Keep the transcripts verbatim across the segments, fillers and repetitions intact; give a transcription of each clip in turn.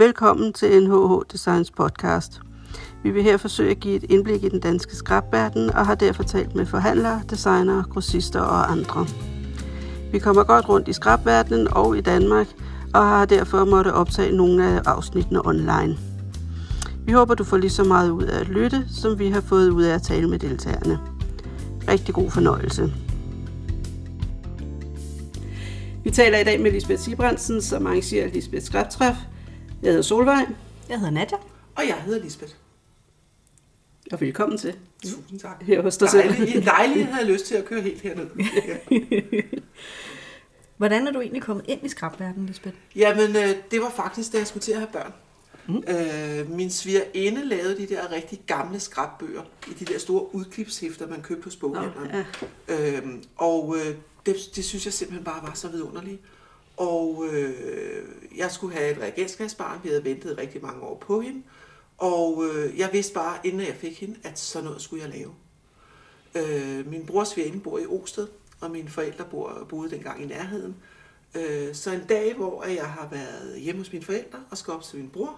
Velkommen til N H H Designs podcast. Vi vil her forsøge at give et indblik i den danske skrapverden og har derfor talt med forhandlere, designere, grossister og andre. Vi kommer godt rundt i skrapverdenen og i Danmark og har derfor måttet optage nogle af afsnittene online. Vi håber, du får lige så meget ud af at lytte, som vi har fået ud af at tale med deltagerne. Rigtig god fornøjelse. Vi taler i dag med Lisbeth Sibrandsen, som arrangerer Lisbeth Skraptræf. Jeg hedder Solvej. Jeg hedder Nadja. Og jeg hedder Lisbeth. Og velkommen til. Tusind tak. Her hos dig selv. Dejligt, dejligt at have lyst til at køre helt herned. Ja. Hvordan er du egentlig kommet ind i skrapverdenen, Lisbeth? Jamen, det var faktisk, da jeg skulle til at have børn. Mm. Øh, min svigerinde lavede de der rigtig gamle skrapbøger i de der store udklipshæfter, man købte hos boghandlerne. Oh, ja. øh, og øh, det, det synes jeg simpelthen bare var så vidunderligt. Og øh, jeg skulle have et reagensglasbarn. Vi havde ventet rigtig mange år på hende. Og øh, jeg vidste bare, inden jeg fik hende, at sådan noget skulle jeg lave. Øh, min brors svigerinde bor i Osted, og mine forældre bor, boede dengang i nærheden. Øh, så en dag, hvor jeg har været hjemme hos mine forældre og skal op til min bror,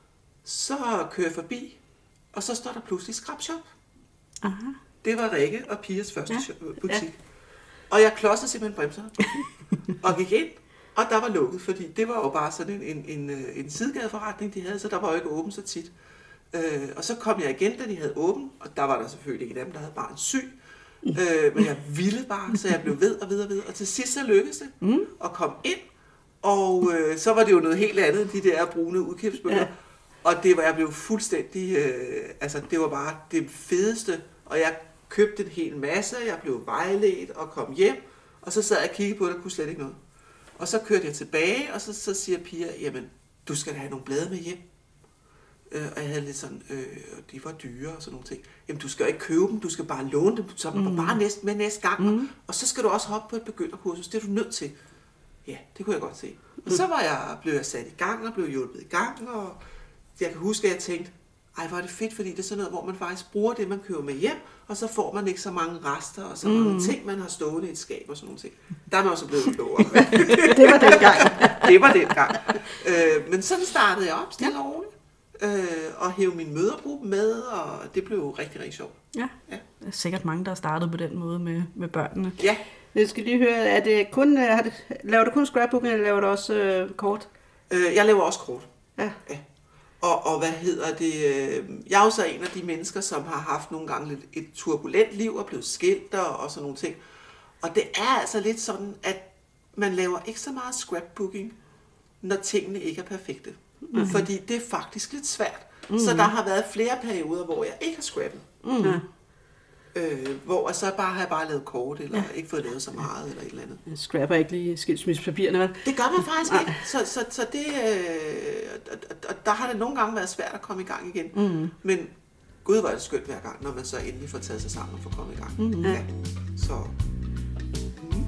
så kører jeg forbi, og så står der pludselig skrapshop. Aha. Det var Rikke og Pias første ja. butik. Ja. Og jeg klodsede simpelthen bremser og gik ind, og der var lukket, fordi det var jo bare sådan en, en, en, en sidegadeforretning, de havde, så der var jo ikke åbent så tit. Øh, og så kom jeg igen, da de havde åbent, og der var der selvfølgelig ikke dem, der havde barn syg. Øh, men jeg ville bare, så jeg blev ved og ved og ved, og til sidst så lykkedes det mm. at komme ind, og øh, så var det jo noget helt andet end de der brune udkøbsbøger, ja. Og det var, jeg blev fuldstændig, øh, altså det var bare det fedeste, og jeg købte en hel masse, jeg blev vejledt og kom hjem, og så sad jeg og kiggede på det og kunne slet ikke noget. Og så kørte jeg tilbage, og så, så siger Pia, jamen, du skal da have nogle blade med hjem. Øh, og jeg havde lidt sådan, øh, de var dyre og sådan nogle ting. Jamen, du skal jo ikke købe dem, du skal bare låne dem, så mm. bare næste, med næste gang. Mm. Og så skal du også hoppe på et begynderkursus, det er du nødt til. Ja, det kunne jeg godt se. Og så var jeg, blev jeg sat i gang og blev hjulpet i gang, og jeg kan huske, at jeg tænkte, ej, hvor er det fedt, fordi det er sådan noget, hvor man faktisk bruger det, man køber med hjem, og så får man ikke så mange rester og så mange mm. ting, man har stående i et skab og sådan nogle ting. Der er man også blevet klogere. Det var den gang. Det var den gang. Øh, men sådan startede jeg op, stille og roligt, øh, og hævde min mødergruppe med, og det blev jo rigtig, rigtig sjovt. Ja, ja. Der er sikkert mange, der har startet på den måde med, med børnene. Ja. Jeg skal lige høre, er det kun, har det, laver du kun scrapbooking, eller laver du også øh, kort? Øh, jeg laver også kort. Ja. Ja. Og, og hvad hedder det? Jeg er jo så en af de mennesker, som har haft nogle gange lidt et turbulent liv og blevet skilt og, og sådan nogle ting. Og det er altså lidt sådan, at man laver ikke så meget scrapbooking, når tingene ikke er perfekte. Mm-hmm. Fordi det er faktisk lidt svært. Mm-hmm. Så der har været flere perioder, hvor jeg ikke har scrappet. Mm-hmm. Øh, hvor så bare har jeg bare lavet kort, eller ja. ikke fået lavet så meget, eller et eller andet. Jeg scrapper ikke lige skilsmissepapirerne, vel? Det gør man faktisk ikke. Så, så, så det, øh, og der har det nogle gange været svært at komme i gang igen. Mm. Men gud, hvor er det skønt hver gang, når man så endelig får taget sig sammen og får kommet i gang. Mm. Ja. Så. Mm.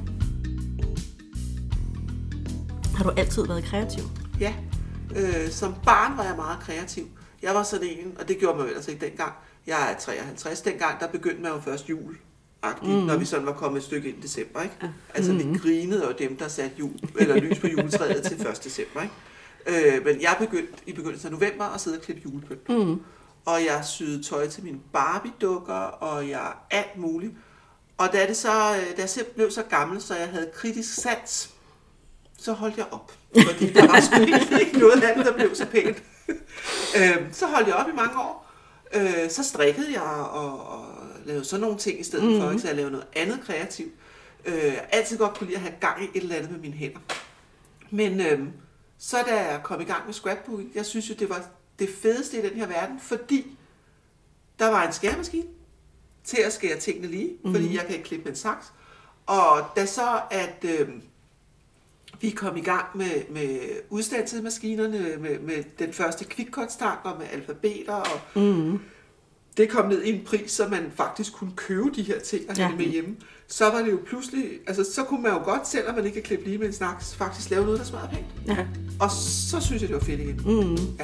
Har du altid været kreativ? Ja. Øh, som barn var jeg meget kreativ. Jeg var sådan en, og det gjorde man jo ellers ikke dengang. Jeg er treoghalvtreds. Dengang, der begyndte man jo først jul, mm. når vi sådan var kommet et stykke ind i december, ikke? Ja. Altså, mm. vi grinede og dem, der satte jul, eller lys på juletræet til første december, ikke? Øh, men jeg begyndte i begyndelsen af november at sidde og klippe julepynt. Mm. Og jeg syede tøj til mine Barbie-dukker, og jeg alt muligt. Og da, det så, da jeg selv blev så gammel, så jeg havde kritisk sans, så holdt jeg op. Fordi der var sgu ikke noget andet, der blev så pænt. øh, så holdt jeg op i mange år. Øh, så strikkede jeg og, og lavede sådan nogle ting i stedet mm-hmm. for, ikke? Så jeg lavede noget andet kreativt. Øh, jeg altid godt kunne lide at have gang i et eller andet med mine hænder. Men øh, så da jeg kom i gang med scrapbooking, jeg synes jo, det var det fedeste i den her verden, fordi der var en skæremaskine til at skære tingene lige, mm-hmm. fordi jeg kan ikke klippe med en saks. Og da så, at øh, vi kom i gang med, med udstandsmaskinerne, med, med den første kvikkortstang og med alfabeter, og mm. det kom ned i en pris, så man faktisk kunne købe de her ting og have ja. med hjemme. Så var det jo pludselig, altså så kunne man jo godt, selvom man ikke kan klippe lige med en snaks, faktisk lave noget, der smager pænt. Ja. Og så synes jeg, det var fedt igen. Mm. Ja.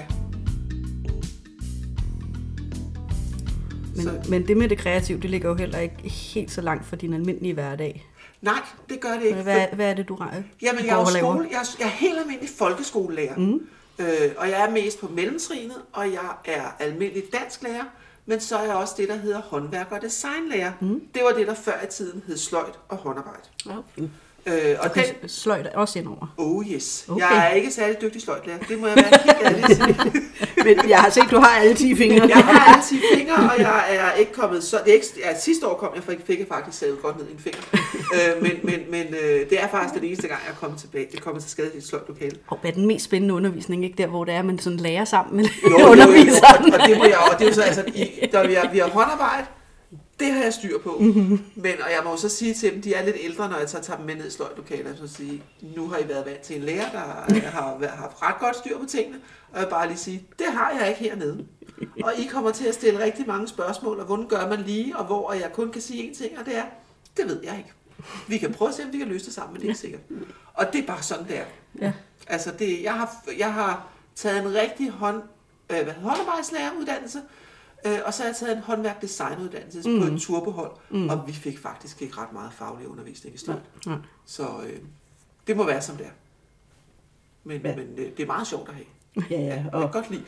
Men, men det med det kreative, det ligger jo heller ikke helt så langt fra din almindelige hverdag. Nej, det gør det ikke. Hvad, hvad er det, du rejer? Jamen, jeg er, skole, jeg, er, jeg er helt almindelig folkeskolelærer. Mm. Øh, og jeg er mest på mellemtrinet, og jeg er almindelig dansklærer, men så er jeg også det, der hedder håndværk og designlærer. Mm. Det var det, der før i tiden hed sløjd og håndarbejde. Okay. Øh, og den, sløjd også indover. Oh yes. Okay. Jeg er ikke særlig dygtig sløjdlærer. Det må jeg være helt ærlig til. Men jeg har set, du har alle ti fingre. Jeg har alle ti fingre, og jeg er ikke kommet så... Det er ikke, ja, sidste år kom jeg, for jeg fik jeg faktisk savet godt ned i en finger. øh, men men, men øh, det er faktisk den eneste gang, jeg er kommet tilbage. Det kommer til skade i et sløjdlokale. Og hvad er den mest spændende undervisning, ikke der, hvor det er, man sådan lærer sammen med jo, underviseren? Jo, jo, og, og det må jeg og det er jo så, altså, i, der vi har, vi har håndarbejde, det har jeg styr på. Mm-hmm. Men, og jeg må jo så sige til dem, de er lidt ældre, når jeg tager, tager dem med ned i sløjdlokaler, så sige, nu har I været vant til en lærer, der har, har haft ret godt styr på tingene, og jeg bare lige sige, det har jeg ikke hernede. Og I kommer til at stille rigtig mange spørgsmål, og hvordan gør man lige, og hvor, og jeg kun kan sige én ting, og det er, det ved jeg ikke. Vi kan prøve at se, om vi kan løse det sammen, men det er ikke sikkert. Og det er bare sådan, det er. Ja. Altså, det, jeg, har, jeg har taget en rigtig hånd, øh, hvad, håndarbejdslæreruddannelse, øh, og så har jeg taget en håndværk-designuddannelse mm. på et turbohold, mm. og vi fik faktisk ikke ret meget faglig undervisning i stedet. Ja. Ja. Så øh, det må være, som det er. Men, ja. men øh, det er meget sjovt at have. Ja, ja. Og jeg kan godt lide.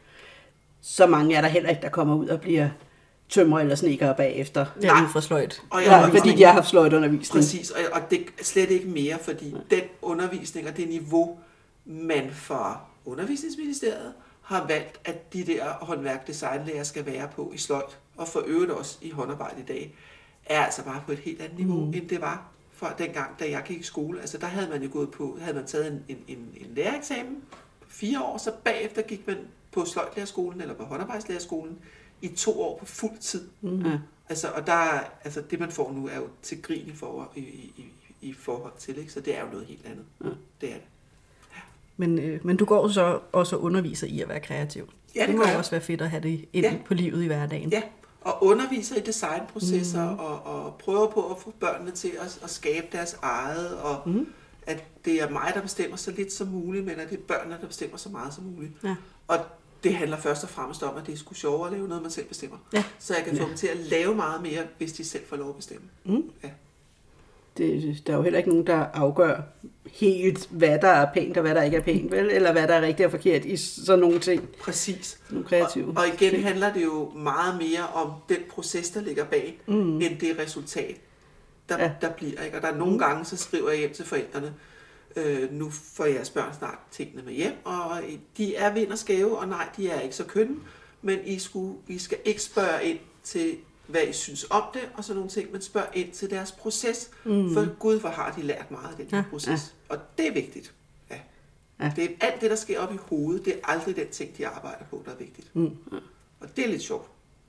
Så mange er der heller ikke, der kommer ud og bliver tømrer eller snedkere bagefter. Ja, ud fra sløjt. Og ja, fordi de har haft sløjtundervisning. Præcis, og, og det er slet ikke mere, fordi ja. den undervisning og det niveau, man fra Undervisningsministeriet har valgt, at de der håndværk-designlærer skal være på i sløjt, og for øvrigt også i håndarbejde i dag, er altså bare på et helt andet niveau, mm. end det var fra dengang, da jeg gik i skole. Altså der havde man jo gået på, havde man taget en, en, en, en lærereksamen på fire år, så bagefter gik man på sløjtlærerskolen eller på håndarbejdslæreskolen i to år på fuld tid. Mm. Altså, og der, altså, det man får nu er jo til grin i, for, i, i, i forhold til, ikke? Så det er jo noget helt andet. Mm. Det er det. Ja. Men, øh, men du går så også og underviser i at være kreativ. Ja, det, det må jeg. også være fedt at have det ind ja. på livet i hverdagen. Ja, og underviser i designprocesser mm. og, og prøver på at få børnene til at, at skabe deres eget, og mm. at det er mig, der bestemmer så lidt som muligt, men at det er børnene, der bestemmer så meget som muligt. Ja. Og det handler først og fremmest om, at det er sgu sjovere at lave noget, man selv bestemmer. Ja. Så jeg kan få ja. dem til at lave meget mere, hvis de selv får lov at bestemme. Mm. Ja. Det, der er jo heller ikke nogen, der afgør helt, hvad der er pænt og hvad der ikke er pænt, vel? Eller hvad der er rigtigt og forkert i sådan nogle ting. Præcis. Nogle kreative. Og, og igen handler det jo meget mere om den proces, der ligger bag, mm. end det resultat, der, ja. der bliver. Ikke? Og der er nogle mm. gange, så skriver jeg hjem til forældrene, Øh, nu får jeres børn snart tingene med hjem, og de er vind og skæve, og nej, de er ikke så kønne, men I, skulle, I skal ikke spørge ind til, hvad I synes om det, og sådan nogle ting, men spørg ind til deres proces, mm. for Gud, hvor har de lært meget af den her ja, proces. Ja. Og det er vigtigt. Ja. Ja. Det er alt det, der sker op i hovedet, det er aldrig den ting, de arbejder på, der er vigtigt. Mm. Og det er lidt sjovt.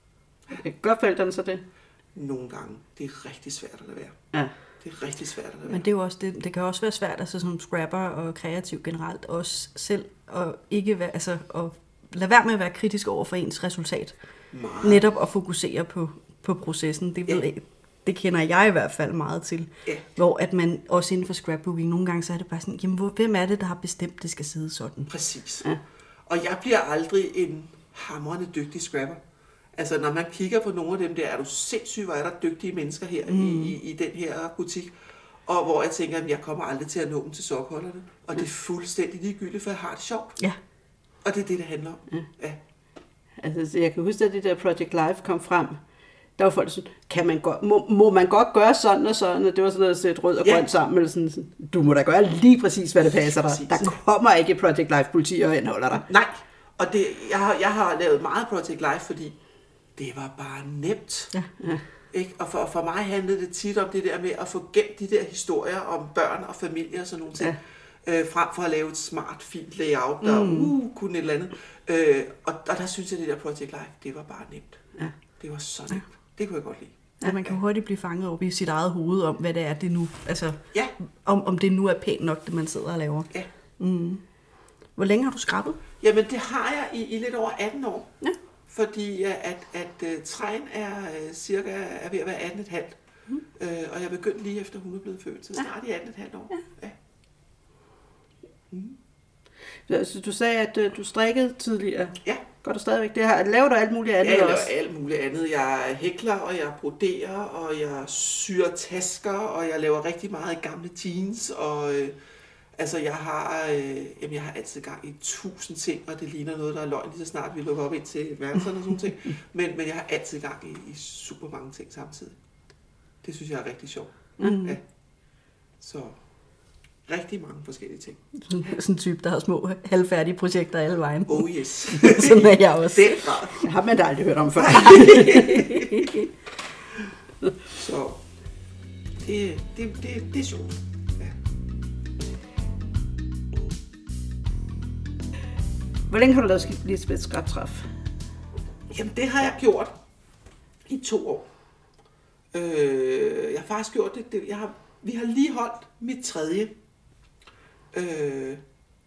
Gør forældrene så det? Nogle gange. Det er rigtig svært at lade være. Ja. Det er rigtig svært at lade være. Men det, er jo også, det, det kan også være svært, altså som scrapper og kreativ generelt, også selv at ikke være, altså at lade være med at være kritisk over for ens resultat. Meget. Netop at fokusere på, på processen. Det, ved ja. jeg, det kender jeg i hvert fald meget til. Ja. Hvor at man også inden for scrapbooking, nogle gange så er det bare sådan, jamen hvem er det, der har bestemt, det skal sidde sådan? Præcis. Ja. Og jeg bliver aldrig en hamrende dygtig scrapper. Altså, når man kigger på nogle af dem der, er du sindssygt, hvor er der dygtige mennesker her mm. i, i, i den her butik. Og hvor jeg tænker, at jeg kommer aldrig til at nå dem til sokholderne. Og det er fuldstændig ligegyldigt, for jeg har det sjovt. Ja. Og det er det, det handler om. Ja. Ja. Altså, jeg kan huske, at det der Project Life kom frem. Der var folk sådan, kan man godt, må, må man godt gøre sådan og sådan? Og det var sådan noget at sætte rød og grønt ja. sammen. Eller sådan, sådan. Du må da gøre lige præcis, hvad det passer dig. Der kommer ikke Project Life politi og henholder dig. Nej. Og det, jeg, har, jeg har lavet meget Project Life, fordi det var bare nemt. Ja, ja. Ikke? Og for, for mig handlede det tit om det der med at få gemt de der historier om børn og familie og sådan nogle ting, ja. øh, frem for at lave et smart, fint layout, der mm. uh, kunne et eller andet. Øh, og, og der synes jeg, at det der Project Life, det var bare nemt. Ja. Det var så nemt. Ja. Det kunne jeg godt lide. Ja, man kan hurtigt blive fanget op i sit eget hoved om, hvad det er, det nu, altså, ja. om, om det nu er pænt nok, det man sidder og laver. Ja. Mm. Hvor længe har du skrabet? Jamen, det har jeg i, i lidt over atten år. Ja. Fordi at, at, at uh, træen er uh, cirka er ved at være atten komma fem. Mm. Uh, og jeg begyndte lige efter hun er blevet født, så snart ja. i atten komma fem år. Ja. Ja. Mm. Så du sagde, at uh, du strikkede tidligere. Ja. Gør du stadigvæk det her? Laver du alt muligt andet også? også? Ja, jeg laver alt muligt andet. Jeg hækler, og jeg broderer, og jeg syr tasker, og jeg laver rigtig meget gamle jeans, og... Uh, Altså, jeg har, øh, jamen, jeg har altid gang i tusind ting, og det ligner noget, der er løgn, lige så snart vi lukker op ind til værelserne og sådan ting. Men, men jeg har altid gang i, i super mange ting samtidig. Det synes jeg er rigtig sjovt. Mm. Ja. Så rigtig mange forskellige ting. Sådan en type, der har små, halvfærdige projekter alle vejen. Oh yes. Sådan er jeg også. Den grad. Det har man da aldrig hørt om før. Så det, det, det, det er sjovt. Ja. Hvor længe har du lavet Lisbeth Skrabtræf? Jamen, det har jeg gjort i to år. Øh, jeg har faktisk gjort det. det jeg har, vi har lige holdt mit tredje. Øh,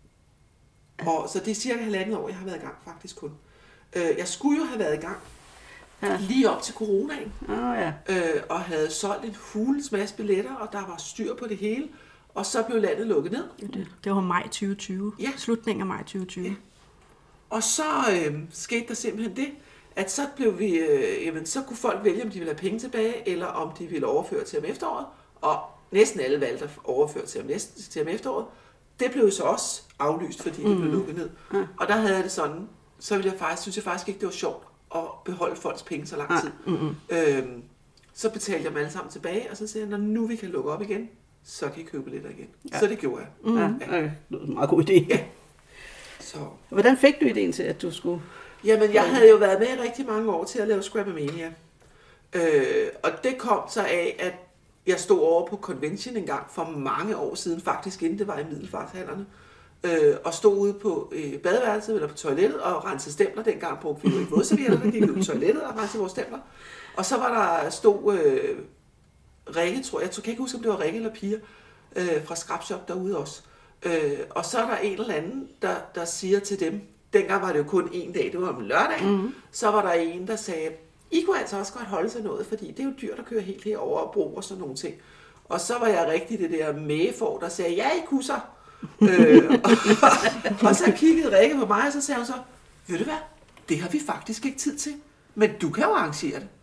og, så det er cirka halvandet år, jeg har været i gang faktisk kun. Øh, jeg skulle jo have været i gang ja. lige op til coronaen. Oh, ja. øh, og havde solgt en hulens masse billetter, og der var styr på det hele. Og så blev landet lukket ned. Det, det var maj tyve tyve. Ja. Slutningen af maj tyve tyve. Ja. Og så øh, skete der simpelthen det, at så blev vi, øh, jamen, så kunne folk vælge, om de ville have penge tilbage, eller om de ville overføre til om efteråret. Og næsten alle valgte at overføre til om, næste, til om efteråret. Det blev så også aflyst, fordi mm. det blev lukket ned. Mm. Og der havde jeg det sådan, så ville jeg faktisk, synes jeg faktisk ikke, det var sjovt at beholde folks penge så lang tid. Mm. Øhm, så betalte jeg dem alle sammen tilbage, og så sagde jeg, når nu vi kan lukke op igen, så kan I købe billetter igen. Ja. Så det gjorde jeg. Mm. Ja. Ja. Det var en meget god idé. Ja. Så. Hvordan fik du idéen til, at du skulle... Jamen, jeg havde jo været med i rigtig mange år til at lave Scrappermania. Øh, og det kom så af, at jeg stod over på Convention en gang for mange år siden, faktisk inden det var i Middelfartshallerne, øh, og stod ude på øh, badeværelset eller på toilettet og rensede stempler. Dengang brugte vi jo ikke vådservietter, der gik ud på toilettet og rensede vores stempler. Og så var der stod øh, Rikke, tror jeg, jeg kan ikke huske, om det var Rikke eller Pia, øh, fra Scrapshop derude også. Øh, og så er der en eller anden, der, der siger til dem, dengang var det jo kun en dag, det var om lørdag, mm-hmm. så var der en, der sagde, I kunne altså også godt holde sig noget, fordi det er jo dyrt at køre helt herover og bruge og sådan nogle ting. Og så var jeg rigtig det der mægefor, der sagde, ja, I kusser. øh, og, og så kiggede Rikke på mig, og så sagde hun så, ved du hvad, det har vi faktisk ikke tid til, men du kan jo arrangere det.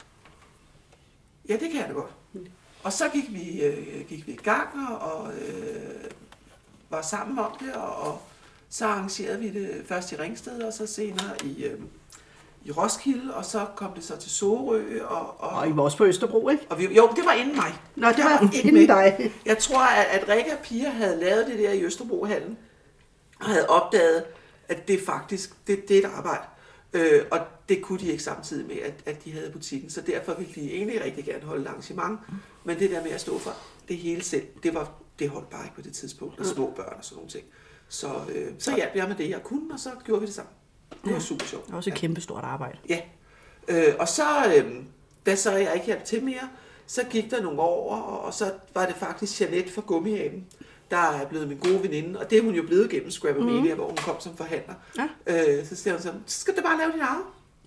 Ja, det kan jeg da godt. Og så gik vi, øh, gik vi i gang og øh, var sammen om det, og, og så arrangerede vi det først i Ringsted, og så senere i, øh, i Roskilde, og så kom det så til Sorø. Og, og, og I var også på Østerbro, ikke? Og vi, jo, det var inden mig. Nå, det var, var inden dig. Jeg tror, at, at Rikke og Pia havde lavet det der i Østerbro-hallen, og havde opdaget, at det faktisk, det, det er et arbejde. Øh, og det kunne de ikke samtidig med, at, at de havde butikken, så derfor ville de egentlig rigtig gerne holde et arrangement. Men det der med at stå for det hele selv, det, var, det holdt bare ikke på det tidspunkt, og små børn og sådan nogle ting. Så, øh, så hjalp jeg med det, jeg kunne, og så gjorde vi det sammen. Det var super sjovt. Det var også et ja. kæmpe stort arbejde. Ja. Øh, og så, øh, da så jeg ikke hjalp til mere, så gik der nogle år, og så var det faktisk Jeanette fra Gummihaven, der er blevet min gode veninde, og det er hun jo blevet gennem Scrappermania, mm-hmm. hvor hun kom som forhandler. Ja. Øh, så siger hun så, så skal du bare lave dit eget.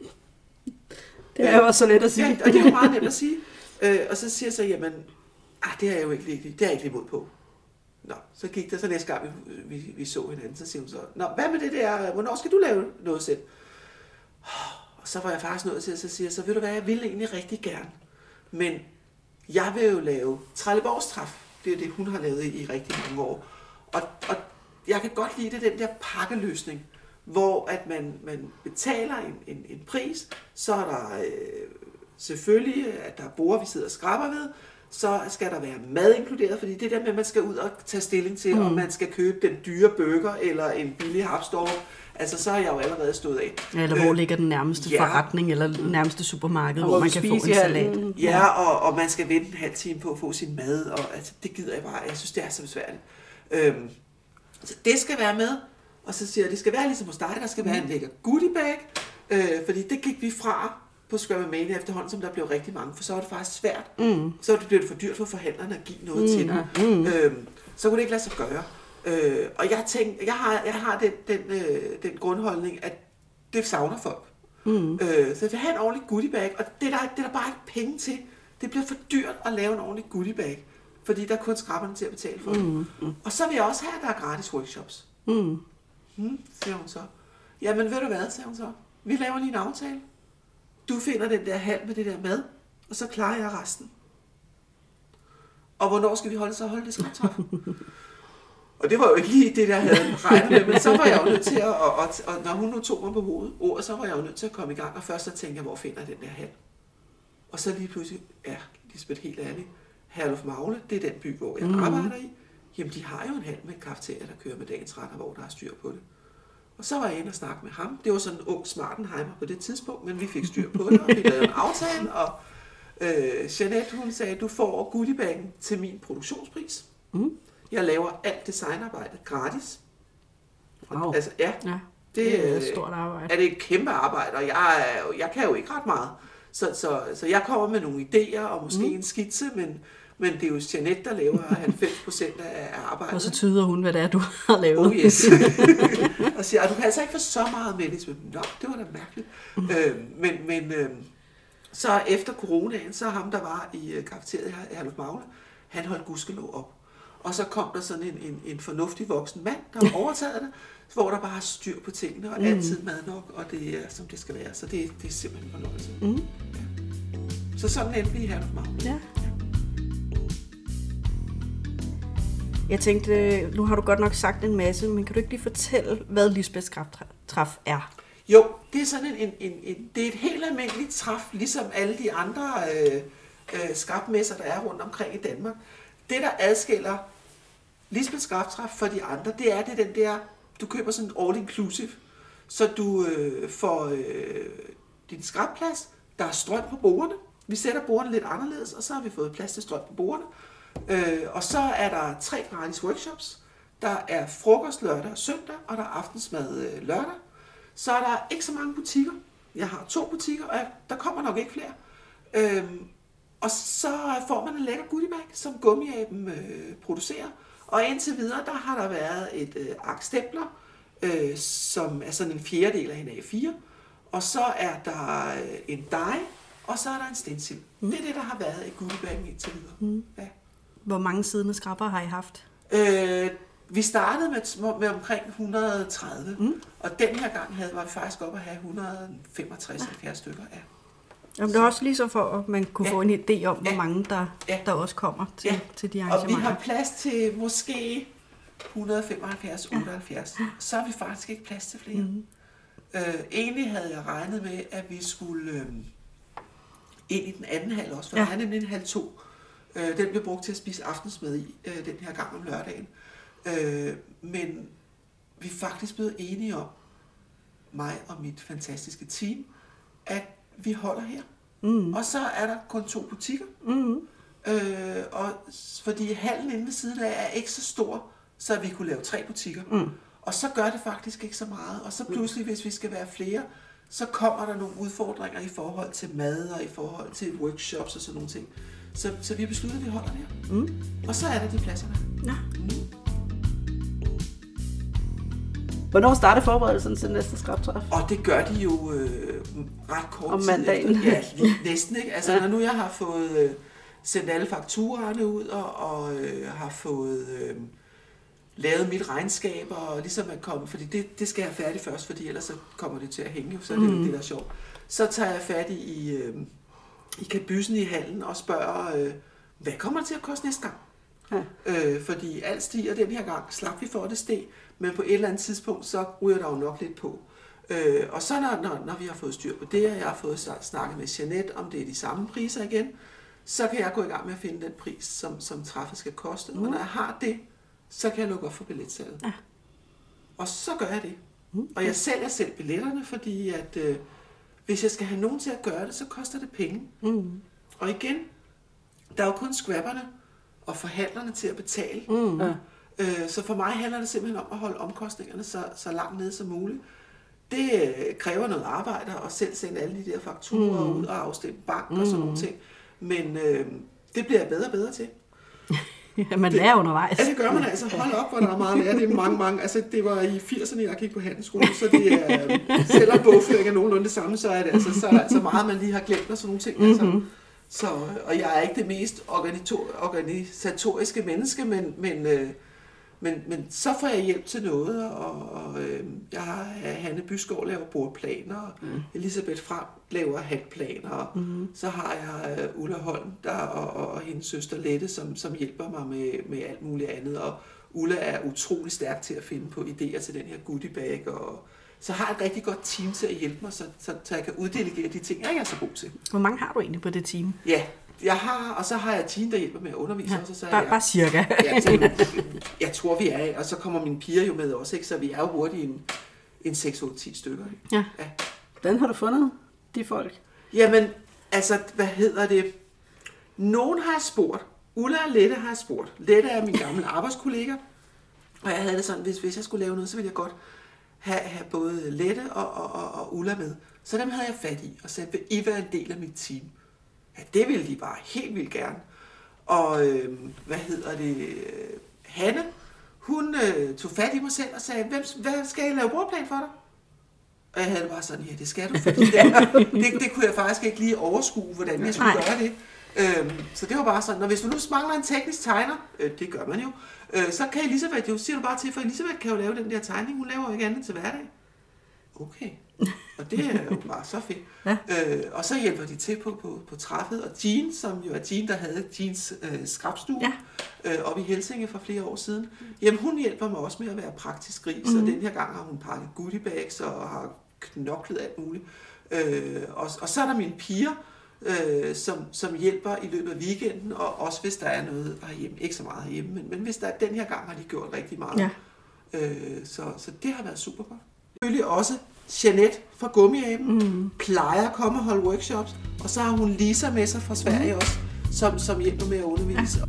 Det er jo også så let at sige. Ja, og det er jo meget nemt at sige. Øh, og så siger jeg så, jamen, ah, det er jeg jo ikke lige, det er jeg ikke lige mod på. Nå, så gik der så næste gang, vi, vi, vi så hinanden, så siger hun så, nå, hvad med det der, hvornår skal du lave noget selv? Og så var jeg faktisk nået til at så sige, så ved du hvad, jeg vil egentlig rigtig gerne, men jeg vil jo lave Trelleborgstræf. Det er det, hun har lavet i, i rigtig mange år. Og, og jeg kan godt lide det, den der pakkeløsning, hvor at man, man betaler en, en, en pris, så er der øh, selvfølgelig, at der er borde, vi sidder og skraber ved, så skal der være mad inkluderet, fordi det der med, at man skal ud og tage stilling til, mm. om man skal købe den dyre burger eller en billig hapstorm, altså så har jeg jo allerede stået af. Eller hvor øh, ligger den nærmeste ja. forretning, eller den nærmeste supermarked, hvor, hvor man kan få en salat. Ja, og, og man skal vente en halv time på at få sin mad, og altså, det gider jeg bare. Jeg synes, det er så besværligt. Øhm, så det skal være med, og så siger jeg, det skal være ligesom hos dig, der skal være en lækker goodie bag, øh, fordi det gik vi fra på Scrappermania efterhånden, som der blev rigtig mange, for så var det faktisk svært. Mm. Så blev det for dyrt for forhandlerne at give noget mm. til dem. Mm. Øhm, så kunne det ikke lade sig gøre. Øh, og jeg tænkte, jeg har, jeg har den, den, øh, den grundholdning, at det savner folk. Mm. Øh, så jeg vil have en ordentlig goodiebag, og det er der, det er der bare ikke penge til. Det bliver for dyrt at lave en ordentlig goodiebag, fordi der er kun skraberne til at betale for det. Mm. Mm. Og så vil jeg også have, at der er gratis workshops. Mm. Hmm, siger hun så. Jamen ved du hvad, siger hun så. Vi laver lige en aftale. Du finder den der hal med det der mad, og så klarer jeg resten. Og hvornår skal vi holde så holde det skrabtræf? Og det var jo ikke lige det, der havde regnet med, men så var jeg jo nødt til at, og, og, og når hun nu tog mig på hovedet, ordet, så var jeg jo nødt til at komme i gang, og først så tænkte jeg, hvor finder jeg den der hal? Og så lige pludselig, ja, Lisbeth, helt ærligt, Herluf Magle, det er den by, hvor jeg mm. arbejder i. Jamen, de har jo en hal med en kafeteria, der kører med dagens retter, hvor der er styr på det. Og så var jeg inde og snakke med ham. Det var sådan en ung smartenheimer på det tidspunkt, men vi fik styr på det, og vi lavede en aftale, og øh, Jeanette, hun sagde, du får goodiebagen til min produktionspris. Mm. Jeg laver alt designarbejdet gratis. Wow. Altså, ja, ja, det, det er et stort arbejde. Er det et kæmpe arbejde, og jeg, jeg kan jo ikke ret meget. Så, så, så jeg kommer med nogle idéer, og måske mm. en skitse, men, men det er jo Jeanette, der laver halvfems procent af arbejdet. Og så tyder hun, hvad det er, du har lavet. Oh yes. Og siger, du kan altså ikke få så meget med det. Nå, det var da mærkeligt. Mm. Øh, men men øh, så efter coronaen, så ham, der var i uh, kafeteriet her, Herluf Magle, han holdt gudskelov op. Og så kom der sådan en, en, en fornuftig voksen mand, der overtaget det, hvor der bare er styr på tingene, og mm. altid mad nok, og det er, som det skal være. Så det, det er simpelthen en fornøjelse. Mm. Ja. Så sådan endte vi i Herluf Magle. Ja. Jeg tænkte, nu har du godt nok sagt en masse, men kan du ikke lige fortælle, hvad Lisbeth Skraptræf er? Jo, det er sådan en, en, en, en det er et helt almindeligt træf, ligesom alle de andre øh, øh, skrapmesser, der er rundt omkring i Danmark. Det, der adskiller Lisbeth Skraptræf fra de andre, det er det den der, du køber sådan en all-inclusive, så du øh, får øh, din skrapplads, der er strøm på bordene. Vi sætter bordene lidt anderledes, og så har vi fået plads til strøm på bordene. Øh, og så er der tre gratis workshops. Der er frokost lørdag og søndag, og der er aftensmad øh, lørdag. Så er der ikke så mange butikker. Jeg har to butikker, og jeg, der kommer nok ikke flere. Øh, og så får man en lækker goodiebag, som Gummiaben øh, producerer. Og indtil videre, der har der været et øh, ark stempler, øh, som er sådan en fjerdedel af en A fire. Og så er der øh, en die, og så er der en stencil. Mm. Det er det, der har været i goodiebagen indtil videre. Mm. Ja. Hvor mange siddende skrapper har I haft? Øh, vi startede med, med omkring et hundrede og tredive, mm. og den her gang havde, var vi faktisk oppe at have et hundrede og femogtres til halvfjerds stykker. Ja. Jamen, det er også lige så for, at man kunne ja. få en idé om, hvor ja. mange der, ja. der også kommer til, ja. til de arrangementer. Og vi har plads til måske et hundrede og femoghalvfjerds til otteoghalvfjerds. Ja. Så har vi faktisk ikke plads til flere. Mm. Øh, egentlig havde jeg regnet med, at vi skulle øh, ind i den anden halv også, for ja. der er nemlig en halv to. Øh, den blev brugt til at spise aftensmad i øh, den her gang om lørdagen. Øh, men vi er faktisk blevet enige om, mig og mit fantastiske team, at vi holder her. Mm. Og så er der kun to butikker. Mm. Øh, og fordi hallen inde ved siden af er ikke så stor, så vi kunne lave tre butikker. Mm. Og så gør det faktisk ikke så meget. Og så pludselig, hvis vi skal være flere, så kommer der nogle udfordringer i forhold til mad og i forhold til workshops og sådan nogle ting. Så, så vi har besluttet, at vi holder der. Mm. Og så er der de pladser der. Ja. Mm. Hvornår starter forberedelsen til næste skraptræf? Og det gør de jo øh, ret kort om tid mandagen. Efter. Ja, næsten ikke. Altså ja. Når nu jeg har fået øh, sendt alle fakturaerne ud og, og øh, har fået øh, lavet mit regnskab og ligesom at komme, fordi det, det skal jeg have færdigt først, fordi ellers så kommer det til at hænge, så er det mm. det der er sjovt. Så tager jeg fat i, øh, i kabysen i hallen og spørger, øh, hvad kommer det til at koste næste gang? Ja. Øh, fordi alt stiger den her gang, slap vi for det steg, men på et eller andet tidspunkt, så ryger der jo nok lidt på. Øh, og så når, når, når vi har fået styr på det, og jeg har fået snakket med Jeanette, om det er de samme priser igen, så kan jeg gå i gang med at finde den pris, som, som træffet skal koste. Mm. Og når jeg har det, så kan jeg lukke op for billetsalget. Ja. Og så gør jeg det. Mm. Og jeg sælger selv billetterne, fordi at øh, hvis jeg skal have nogen til at gøre det, så koster det penge. Mm. Og igen, der er jo kun scrapperne og forhandlerne til at betale. Mm. Ja. Øh, så for mig handler det simpelthen om at holde omkostningerne så, så langt nede som muligt. Det øh, kræver noget arbejde at selv sende alle de der fakturer mm. ud og afstemme bank mm. og sådan nogle ting. Men øh, det bliver jeg bedre og bedre til. Ja, man lærer undervejs. Ja, det gør man altså. Hold op, hvor der er meget lære. Det er mange, mange. Altså, det var i firserne, jeg gik på handelsskolen, så det er, selvom bogføring er nogenlunde det samme, så er det altså, så er der altså meget, man lige har glemt og sådan nogle ting. Altså. Mm-hmm. Så, og jeg er ikke det mest organisatoriske menneske, men, men, øh, men, men så får jeg hjælp til noget, og, og øh, jeg har Hanne Byskov laver bordplaner, og mm. Elisabeth Frank laver halvplaner, og mm. så har jeg uh, Ulla Holm der, og, og, og hendes søster Lette, som, som hjælper mig med, med alt muligt andet, og Ulla er utrolig stærk til at finde på idéer til den her goodie bag, og så har jeg et rigtig godt team til at hjælpe mig, så, så, så jeg kan uddelegere de ting, jeg er så god til. Hvor mange har du egentlig på det team? Ja, jeg har, og så har jeg et team, der hjælper med at undervise ja, også. Så bare, jeg, bare cirka. ja, så, jeg tror, vi er, og så kommer mine piger jo med også, ikke? Så vi er jo hurtigt en, en seks otte ti stykker. Ikke? Ja. Ja. Hvordan har du fundet de folk? Jamen, altså, hvad hedder det? Nogen har jeg spurgt. Ulla og Lette har jeg spurgt. Lette er min gamle arbejdskollega, og jeg havde det sådan, hvis, hvis jeg skulle lave noget, så ville jeg godt have, have både Lette og, og, og, og Ulla med. Så dem havde jeg fat i, og sagde, vil I være en del af mit team? Ja, det ville de bare helt vildt gerne. Og øh, hvad hedder det? Hanne, hun øh, tog fat i mig selv og sagde, Hvem, hvad skal jeg lave bordplan for dig? Og jeg havde det bare sådan, ja, det skal du, fordi det, det, det kunne jeg faktisk ikke lige overskue, hvordan jeg skulle Nej. gøre det. Øhm, så det var bare sådan, og hvis du nu mangler en teknisk tegner, øh, det gør man jo, øh, så kan Elisabeth jo, siger du bare til, for Elisabeth kan jo lave den der tegning, hun laver jo ikke andet til hverdag. Okay, og det er jo bare så fedt. Ja. Øh, og så hjælper de til på, på, på træffet, og Jean, som jo er Jean, der havde Jeans øh, skrabstue ja. øh, oppe i Helsinge for flere år siden, jamen hun hjælper mig også med at være praktisk rig, mm-hmm. så den her gang har hun pakket goodie bags og har knoklet alt muligt. Øh, og, og så er der mine piger, Øh, som, som hjælper i løbet af weekenden, og også hvis der er noget herhjemme, ikke så meget herhjemme, men, men hvis der den her gang har de gjort rigtig meget. Ja. Øh, så, så det har været super godt. Selvfølgelig også Jeanette fra Gummiaben mm. plejer at komme og holde workshops, og så har hun Lisa med sig fra Sverige mm. også, som, som hjælper med at undervise. Ja.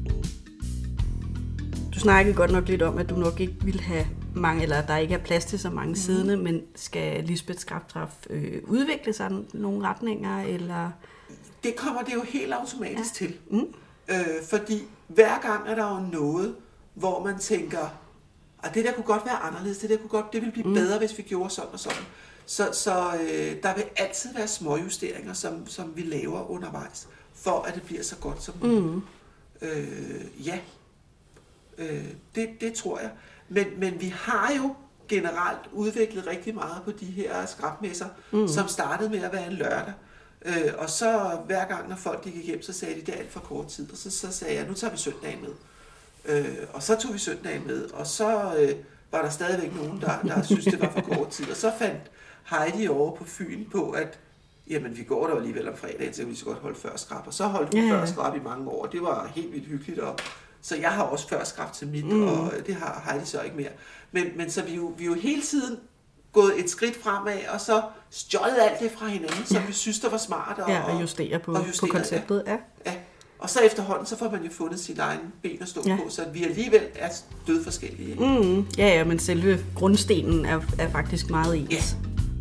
Du snakkede godt nok lidt om, at du nok ikke ville have mange, eller der ikke er plads til så mange mm. siddende, men skal Lisbeth Skrabtræf øh, udvikle sig nogle retninger, eller? Det kommer det jo helt automatisk ja. til. Mm. Øh, fordi hver gang er der jo noget, hvor man tænker, at det der kunne godt være anderledes, det der kunne godt, det ville blive mm. bedre, hvis vi gjorde sådan og sådan. Så, så øh, der vil altid være små justeringer, som, som vi laver undervejs, for at det bliver så godt som muligt. Mm. Øh, ja, øh, det, det tror jeg. Men, men vi har jo generelt udviklet rigtig meget på de her skrabmesser, mm. som startede med at være en lørdag. Øh, og så hver gang, når folk gik hjem, så sagde de, det er alt for kort tid. Og så, så sagde jeg, nu tager vi søndagen med. Øh, og så tog vi søndagen med. Og så øh, var der stadigvæk nogen, der, der syntes, det var for kort tid. Og så fandt Heidi over på Fyn på, at jamen, vi går der alligevel om fredagen, så vi så godt holde før skrab. Og så holdt vi yeah. før skrab i mange år. Det var helt vildt hyggeligt. Og så jeg har også før skrab til mit, mm. og det har Heidi så ikke mere. Men, men så vi jo, vi jo hele tiden gået et skridt fremad, og så stjålet alt det fra hinanden, som ja. vi synes, der var smart. Og, ja, og justere på, og justere, på konceptet. Ja. Ja. Og så efterhånden, så får man jo fundet sit egen ben at stå ja. på, så vi alligevel er dødforskellige. Mm. Ja, ja, men selve grundstenen er, er faktisk meget ens. Ja.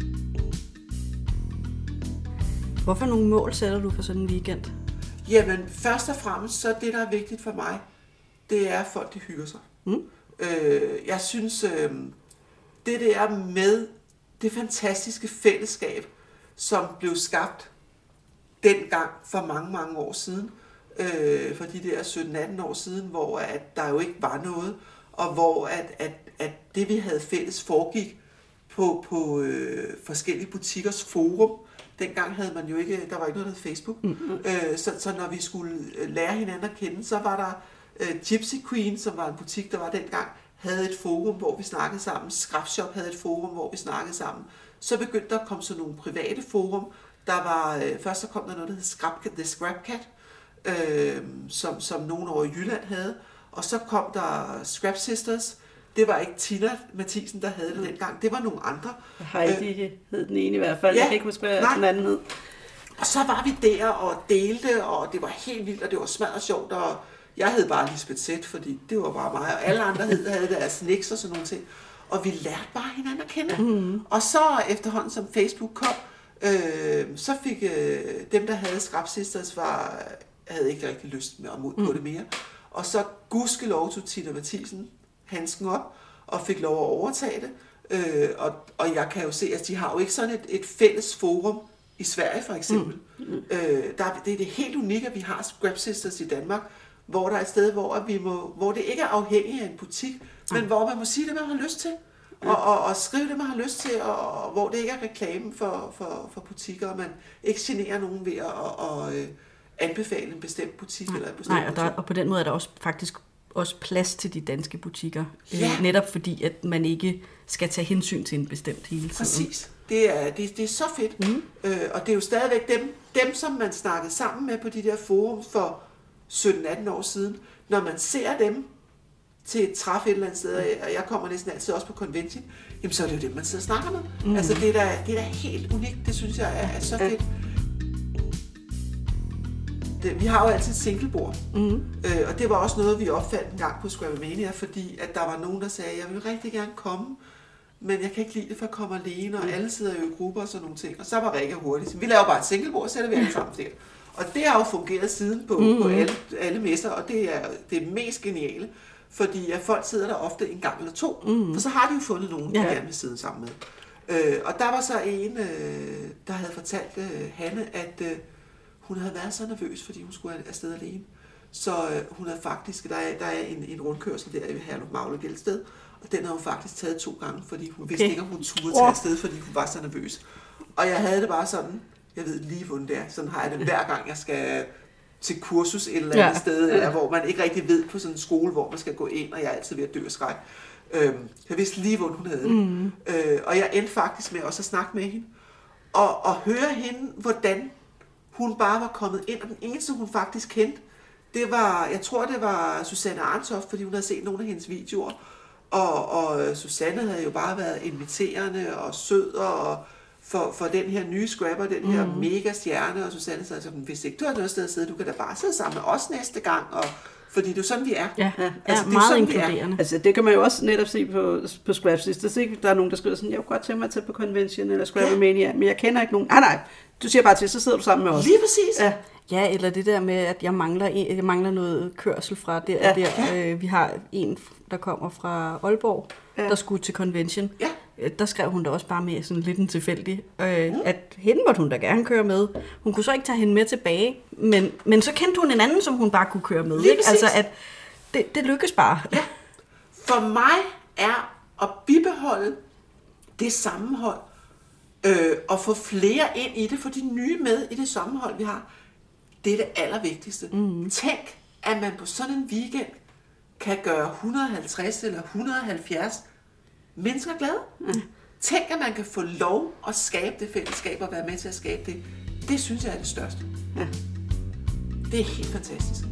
Hvorfor nogle mål sætter du for sådan en weekend? Jamen, først og fremmest, så det, der er vigtigt for mig, det er, at folk de hygger sig. Mm. Øh, jeg synes, øh, det der med det fantastiske fællesskab, som blev skabt dengang for mange, mange år siden, øh, for de der sytten atten år siden, hvor at der jo ikke var noget, og hvor at, at, at det, vi havde fælles, foregik på, på øh, forskellige butikkers forum. Dengang havde man jo ikke, der var ikke noget, der hed Facebook. Mm-hmm. Øh, så, så når vi skulle lære hinanden at kende, så var der øh, Gypsy Queen, som var en butik, der var dengang, havde et forum, hvor vi snakkede sammen. Scrapshop havde et forum, hvor vi snakkede sammen. Så begyndte der at komme sådan nogle private forum. Der var, øh, først så kom der noget, der hed Scrap, The Scrap Cat, øh, som, som nogen over i Jylland havde. Og så kom der Scrap Sisters. Det var ikke Tina Mathisen, der havde det mm. dengang. Det var nogle andre. Heidi øh, hed den ene i hvert fald. Ja, jeg kan ikke huske, hvad den anden hed. Og så var vi der og delte, og det var helt vildt, og det var smadret sjovt. Og jeg hed bare Lisbeth Sæt, fordi det var bare mig. Og alle andre hed, havde deres niks og sådan nogle ting. Og vi lærte bare hinanden at kende. Mm. Og så efterhånden, som Facebook kom, øh, så fik øh, dem, der havde Scrap Sisters, var, havde ikke rigtig lyst med at mod på mm. det mere. Og så gudskelov tog Tina Mathisen handsken op og fik lov at overtage det. Øh, og, og jeg kan jo se, at de har jo ikke sådan et, et fælles forum i Sverige for eksempel. Mm. Mm. Øh, der, det er det helt unikke, at vi har Scrap Sisters i Danmark, hvor der er et sted, hvor, vi må, hvor det ikke er afhængigt af en butik, mm. men hvor man må sige det, man har lyst til. Mm. Og, og, og skrive det, man har lyst til, og, og hvor det ikke er reklame for, for, for butikker, og man ikke generer nogen ved at og, og, øh, anbefale en bestemt butik. Nej, eller en bestemt nej og, der, og på den måde er der også faktisk også plads til de danske butikker. Ja. Øh, netop fordi, at man ikke skal tage hensyn til en bestemt hele tiden. Præcis. Det er, det, det er så fedt. Mm. Øh, og det er jo stadigvæk dem, dem, som man snakkede sammen med på de der forum for sytten atten år siden. Når man ser dem til et træf et eller andet sted, og jeg kommer næsten altid også på convention, jamen så er det jo dem, man sidder og snakker med. Mm. Altså det er, da, det er da helt unikt. Det synes jeg er, er så fedt. Det, vi har jo altid et singlebord, mm. øh, og det var også noget, vi opfandt en gang på Scrabble-Mania, fordi at der var nogen, der sagde, jeg vil rigtig gerne komme, men jeg kan ikke lide det, for at komme alene, og alle sidder jo i grupper og sådan nogle ting. Og så var Rikke hurtigt. Vi laver bare et singlebord, så sætter vi alle sammen der. Og det har jo fungeret siden på, mm. på alle, alle messer, og det er det mest geniale, fordi at folk sidder der ofte en gang eller to, mm. for så har de jo fundet nogen, de ja. gerne vil sidde sammen med. Øh, og der var så en, øh, der havde fortalt øh, Hanne, at øh, hun havde været så nervøs, fordi hun skulle afsted alene. Så øh, hun havde faktisk, der er, der er en, en rundkørsel der i Herluf Magle Gældsted, og den havde hun faktisk taget to gange, fordi hun okay. vidste ikke, om hun turde tage afsted, fordi hun var så nervøs. Og jeg havde det bare sådan, jeg ved lige, hvordan det er, sådan har jeg det hver gang, jeg skal til kursus et eller andet ja. sted, eller, hvor man ikke rigtig ved på sådan en skole, hvor man skal gå ind, og jeg er altid ved at dø af skræk. Øhm, jeg vidste lige, hvordan hun havde det. Mm. Øh, og jeg endte faktisk med også at snakke med hende, og, og høre hende, hvordan hun bare var kommet ind, og den eneste, hun faktisk kendte, det var, jeg tror, det var Susanne Arntoft, fordi hun havde set nogle af hendes videoer, og, og Susanne havde jo bare været inviterende og sød, og for, for den her nye scrapper, den her mm. mega stjerne, og Susanne sagde, hvis ikke du har noget sted at sidde, du kan da bare sidde sammen med os næste gang, og fordi det er jo sådan, vi er. Ja, ja altså, det er meget sådan, inkluderende. Altså, det kan man jo også netop se på, på Scrapsisters. Der er nogen, der skriver sådan, jeg kunne godt tænke mig at tage på Convention eller Scrapple-Mania, ja. men jeg kender ikke nogen. Ah, nej, du siger bare til, så sidder du sammen med os. Lige præcis. Ja. Ja, eller det der med, at jeg mangler, en, jeg mangler noget kørsel fra der og ja. der. Ja. Øh, vi har en, der kommer fra Aalborg, ja. der skulle til Convention. Ja. Der skrev hun da også bare med sådan lidt en tilfældig, øh, mm. at hende måtte hun da gerne køre med. Hun kunne så ikke tage hende med tilbage, men, men så kendte hun en anden, som hun bare kunne køre med. Ikke? Altså, at det, det lykkes bare. Ja. For mig er at bibeholde det sammenhold, øh, og få flere ind i det, få de nye med i det sammenhold, vi har. Det er det allervigtigste. Mm. Tænk, at man på sådan en weekend kan gøre et hundrede og halvtreds eller et hundrede og halvfjerds mennesker glade. Mm. Tænk, at man kan få lov at skabe det fællesskab og være med til at skabe det. Det synes jeg er det største. Ja. Det er helt fantastisk.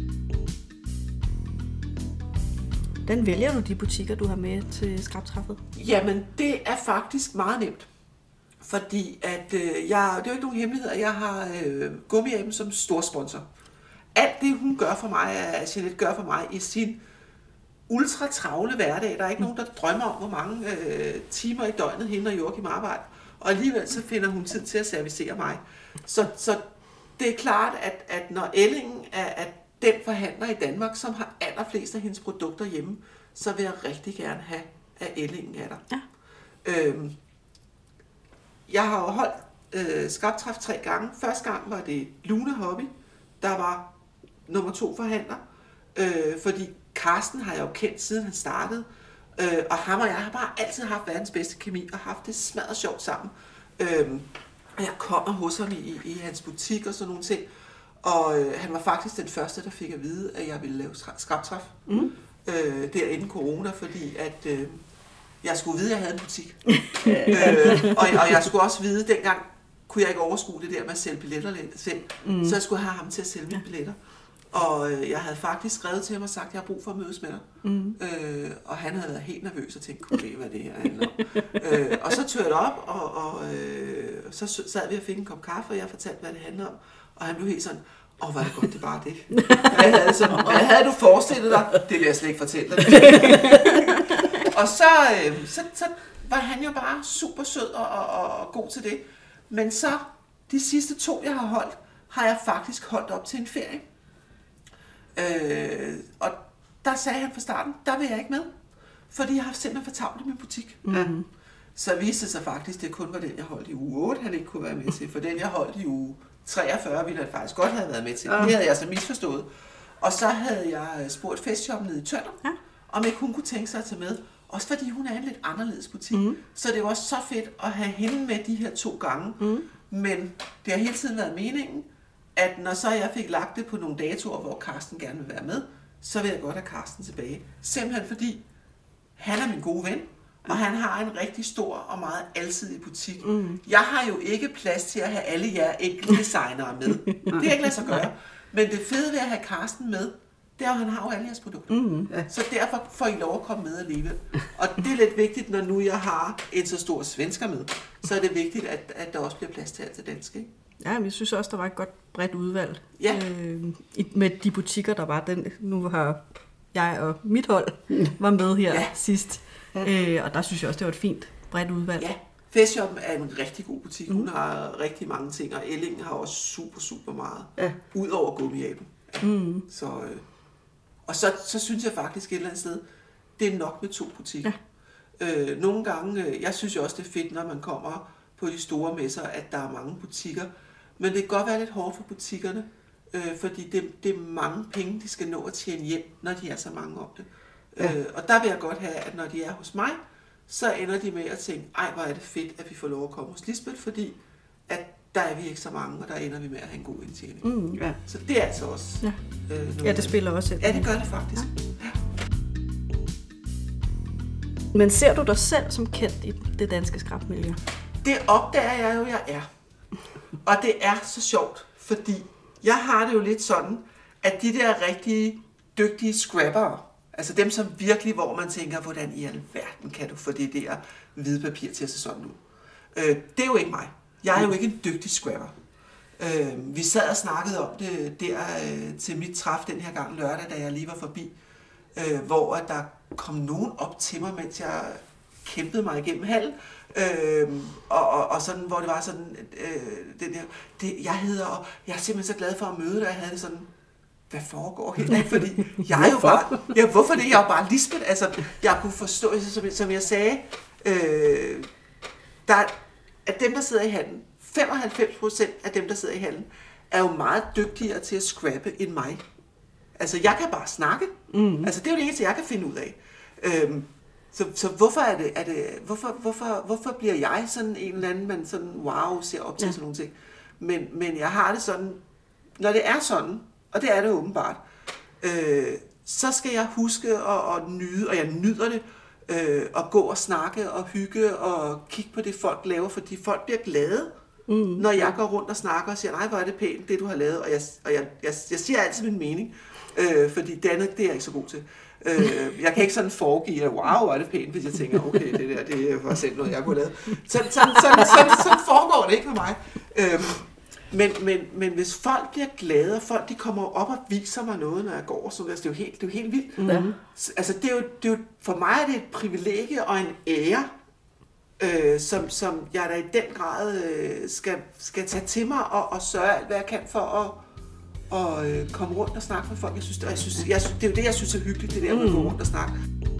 Hvordan vælger du de butikker, du har med til skrabtræffet? Jamen, det er faktisk meget nemt. Fordi at, øh, jeg, det er jo ikke nogen hemmelighed, at jeg har øh, Gummiaben som stor sponsor. Alt det, hun gør for mig, at Jeanette gør for mig i sin ultra travle hverdag. Der er ikke nogen, der drømmer om, hvor mange øh, timer i døgnet hende og Joachim arbejder. Og alligevel så finder hun tid til at servicere mig. Så, så det er klart, at, at når Ellingen er at den forhandler i Danmark, som har allerflest af hendes produkter hjemme, så vil jeg rigtig gerne have, at Ellingen er der. Ja. Øhm, jeg har jo holdt øh, skrabtræf tre gange. Første gang var det Luna Hobby, der var nummer to forhandler. Øh, fordi Carsten har jeg jo kendt, siden han startede. Øh, og ham og jeg har bare altid haft verdens bedste kemi, og haft det smadret sjovt sammen. Øh, og jeg kommer hos ham i, i hans butik og sådan nogle ting. Og øh, han var faktisk den første, der fik at vide, at jeg ville lave skrabtræf. Mm. Øh, der inden corona, fordi at øh, jeg skulle vide, at jeg havde en butik. øh, og, og jeg skulle også vide, at dengang kunne jeg ikke overskue det der med at sælge billetter selv. Mm. Så jeg skulle have ham til at sælge mine billetter. Og øh, jeg havde faktisk skrevet til ham og sagt, at jeg har brug for at mødes med dig. Mm. Øh, og han havde været helt nervøs og tænkt, okay, hvad det her handler om. øh, og så tog jeg det op, og, og øh, så sad vi og fik en kop kaffe, og jeg fortalte, hvad det handler om. Og han blev helt sådan, åh, hvor er det godt, det er bare det. Hvad havde, så, hvad havde du forestillet dig? Det vil jeg slet ikke fortælle dig. Og så, øh, så, så var han jo bare super sød og, og, og god til det. Men så, de sidste to, jeg har holdt, har jeg faktisk holdt op til en ferie. Øh, og der sagde han fra starten, der vil jeg ikke med. Fordi jeg har simpelthen for travlt i min butik. Mm-hmm. Så viste det sig faktisk, det kun var den, jeg holdt i uge otte, han ikke kunne være med til. For den, jeg holdt i uge treogfyrre, ville han faktisk godt have været med til. Det havde jeg så misforstået. Og så havde jeg spurgt festshoppen nede i Tønder, ja. om ikke hun kunne tænke sig at tage med. Også fordi hun er en lidt anderledes butik. Mm. Så det var så fedt at have hende med de her to gange. Mm. Men det har hele tiden været meningen, at når så jeg fik lagt det på nogle datoer, hvor Carsten gerne vil være med, så vil jeg godt have Carsten tilbage. Simpelthen fordi, han er min gode ven, og han har en rigtig stor og meget alsidig butik. Mm. Jeg har jo ikke plads til at have alle jer enkelte designere med. Det er ikke lade sig gøre. Men det fede ved at have Carsten med, det er jo, han har jo alle jeres produkter. Mm. Så derfor får I lov at komme med alligevel. Og det er lidt vigtigt, når nu jeg har en så stor svensker med, så er det vigtigt, at, at der også bliver plads til alt det danske. Ikke? Ja, men jeg synes også, der var et godt bredt udvalg. Ja. Øh, med de butikker, der var. Den, nu har jeg og mit hold var med her ja. sidst. Ja. Øh, og der synes jeg også, det var et fint bredt udvalg. Ja, Festshoppen er en rigtig god butik. Hun mm. har rigtig mange ting, og Ellingen har også super, super meget. Ja. Udover gummiaben. Mm. Så, øh, og så, så synes jeg faktisk et eller andet sted, det er nok med to butikker. Ja. Øh, nogle gange, øh, jeg synes jo også, det er fedt, når man kommer på de store messer, at der er mange butikker. Men det kan godt være lidt hårdt for butikkerne, øh, fordi det, det er mange penge, de skal nå at tjene hjem, når de er så mange om det. Ja. Øh, og der vil jeg godt have, at når de er hos mig, så ender de med at tænke, ej, hvor er det fedt, at vi får lov at komme hos Lisbeth, fordi at der er vi ikke så mange, og der ender vi med at have en god indtjening. Mm, ja. Så det er altså også... Ja, øh, ja det spiller også ind. Ja, det gør det faktisk. Ja. Ja. Men ser du dig selv som kendt i det danske skrapmiljø? Det opdager jeg jo, jeg er. Og det er så sjovt, fordi jeg har det jo lidt sådan, at de der rigtig dygtige scrappere, altså dem som virkelig, hvor man tænker, hvordan i alverden kan du få det der hvide papir til at se sådan ud. Øh, det er jo ikke mig. Jeg er jo ikke en dygtig scrapper. Øh, vi sad og snakkede om det der øh, til mit træf den her gang lørdag, da jeg lige var forbi, øh, hvor at der kom nogen op til mig, mens jeg kæmpede mig igennem hallen, øh, og, og, og sådan, hvor det var sådan, øh, den der, det, jeg hedder, og jeg er simpelthen så glad for at møde dig, jeg havde det sådan, hvad foregår her? Fordi jeg er jo bare, ja, hvorfor det? Jeg er jo bare Lisbeth, altså, jeg kunne forstå, som, som jeg sagde, øh, der, at dem, der sidder i hallen, femoghalvfems procent af dem, der sidder i hallen, er jo meget dygtigere til at scrappe end mig. Altså, jeg kan bare snakke. Mm. Altså, det er jo det eneste, jeg kan finde ud af. Øhm, så, så hvorfor er det, er det hvorfor, hvorfor, hvorfor bliver jeg sådan en eller anden, man sådan, wow, ser op til ja. sådan nogle ting. Men, men jeg har det sådan, når det er sådan, og det er det åbenbart, øh, så skal jeg huske at, at nyde, og jeg nyder det, øh, at gå og snakke og hygge og kigge på det, folk laver, fordi folk bliver glade, mm. når jeg går rundt og snakker og siger, nej, hvor er det pænt, det du har lavet, og jeg, og jeg, jeg, jeg siger altid min mening, øh, fordi det andet, det er jeg ikke så god til. Øh, jeg kan ikke sådan foregive, at wow, hvor er det pænt, hvis jeg tænker, okay, det der, det var selv noget, jeg kunne lave. Sådan, sådan, sådan, sådan, sådan, sådan foregår det ikke med mig. Øh, Men, men, men hvis folk bliver glade, og folk de kommer op og viser mig noget, når jeg går, så det er jo helt, det er jo helt vildt. Mm-hmm. Altså, det er jo, det er jo, for mig er det et privilegie og en ære, øh, som, som jeg da i den grad øh, skal, skal tage til mig og, og sørge alt, hvad jeg kan for at og, øh, komme rundt og snakke med folk. Jeg synes, det, jeg synes, jeg, det er jo det, jeg synes er hyggeligt, det der med at gå rundt og snakke.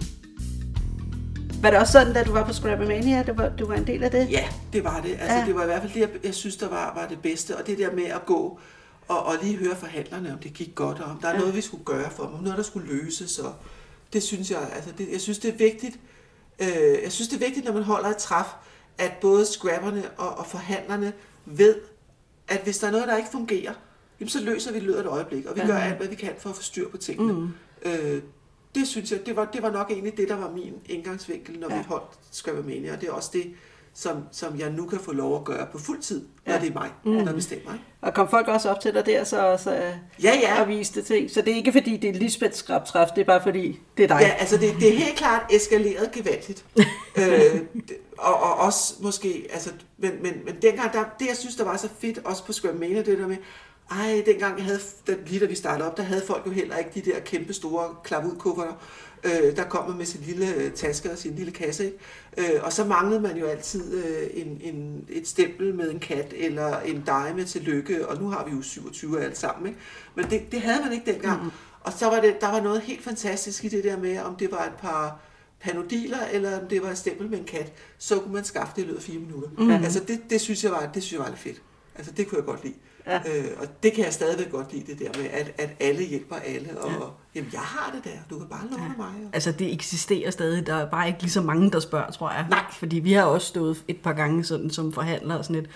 Var det også sådan, da du var på Scrappermania, du var, du var en del af det? Ja, det var det. Altså, ja. Det var i hvert fald det, jeg, jeg synes, der var, var det bedste. Og det der med at gå og, og lige høre forhandlerne, om det gik godt, og om der er ja. noget, vi skulle gøre for dem, om noget, der skulle løses. Og det synes jeg, altså, det, jeg synes, det er vigtigt. Øh, jeg synes, det er vigtigt, når man holder et træf, at både scrapperne og, og forhandlerne ved, at hvis der er noget, der ikke fungerer, jamen, så løser vi det løbet et øjeblik, og vi ja. gør alt, hvad vi kan for at få styr på tingene. Mm. Øh, Det synes jeg, det var, det var nok egentlig det, der var min indgangsvinkel, når ja. vi holdt Scrappermania, og det er også det, som, som jeg nu kan få lov at gøre på fuld tid, når ja. det er mig, mm. der bestemmer. Ikke? Og kom folk også op til dig der, så, så ja, ja. og viste ting? Så det er ikke fordi, det er Lisbeths skrabtræf, det er bare fordi, det er dig? Ja, altså det, det er helt klart eskaleret gevaldigt. øh, og, og også måske, altså, men, men, men dengang, der, det jeg synes, der var så fedt, også på Scrappermania, det der med, ej, dengang jeg havde, lige da vi startede op, der havde folk jo heller ikke de der kæmpe store klap-ud-kufferter. Øh, der kom man med sin lille taske og sin lille kasse, ikke? Øh, og så manglede man jo altid øh, en, en, et stempel med en kat, eller en dime med tillykke, og nu har vi jo syvogtyve alt sammen, ikke? Men det, det havde man ikke dengang. Mm. Og så var det, der var noget helt fantastisk i det der med, om det var et par panodiler, eller om det var et stempel med en kat, så kunne man skaffe det i løbet af fire minutter. Mm. Altså det, det, synes jeg var, det synes jeg var lidt fedt. Altså det kunne jeg godt lide. Ja. Øh, og det kan jeg stadigvæk godt lide, det der med, at, at alle hjælper alle, og ja. jamen, jeg har det der, du kan bare låne ja. mig. Og... Altså, det eksisterer stadig, der er bare ikke lige så mange, der spørger, tror jeg. Nej. Fordi vi har også stået et par gange sådan, som forhandlere og sådan lidt,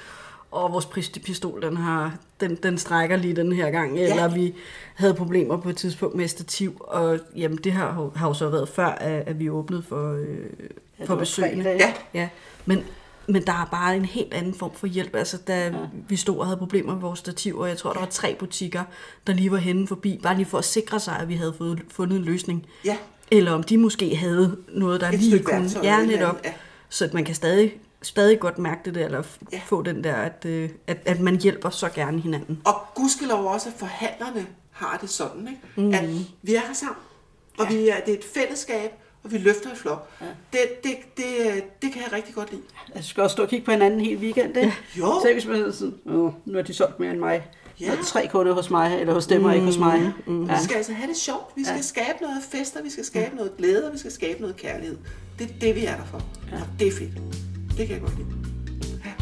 og vores pistol, den, har, den, den strækker lige den her gang, ja. Eller vi havde problemer på et tidspunkt med stativ, og jamen, det har, har jo så været før, at, at vi åbnede for, øh, ja, for besøgende. Ja. Ja. Men, men der er bare en helt anden form for hjælp. Altså, da ja. vi stod og havde problemer med vores stativ, og jeg tror, der var tre butikker, der lige var henne forbi, bare lige for at sikre sig, at vi havde fået, fundet en løsning. Ja. Eller om de måske havde noget, der et lige kunne hjernet op, ja. Så at man kan stadig, stadig godt mærke det der, eller f- ja. få den der, at, at, at man hjælper så gerne hinanden. Og gudskelov også, at forhandlerne har det sådan, ikke? Mm. At vi er her sammen, og ja. vi er, det er et fællesskab, og vi løfter i flok. Ja. Det, det, det, det kan jeg rigtig godt lide. Jeg skal også stå og kigge på hinanden hele weekend, ikke? Jo. Så hvis man sådan, åh, nu har de solgt mere end mig. Ja. Der er tre kunder hos mig, eller hos dem og mm. ikke hos mig. Mm. Ja. Vi skal altså have det sjovt. Vi skal ja. skabe noget fester, vi skal skabe ja. noget glæde, og vi skal skabe noget kærlighed. Det er det, vi er der for. Ja. Og det er fedt. Det kan jeg godt lide. Ja.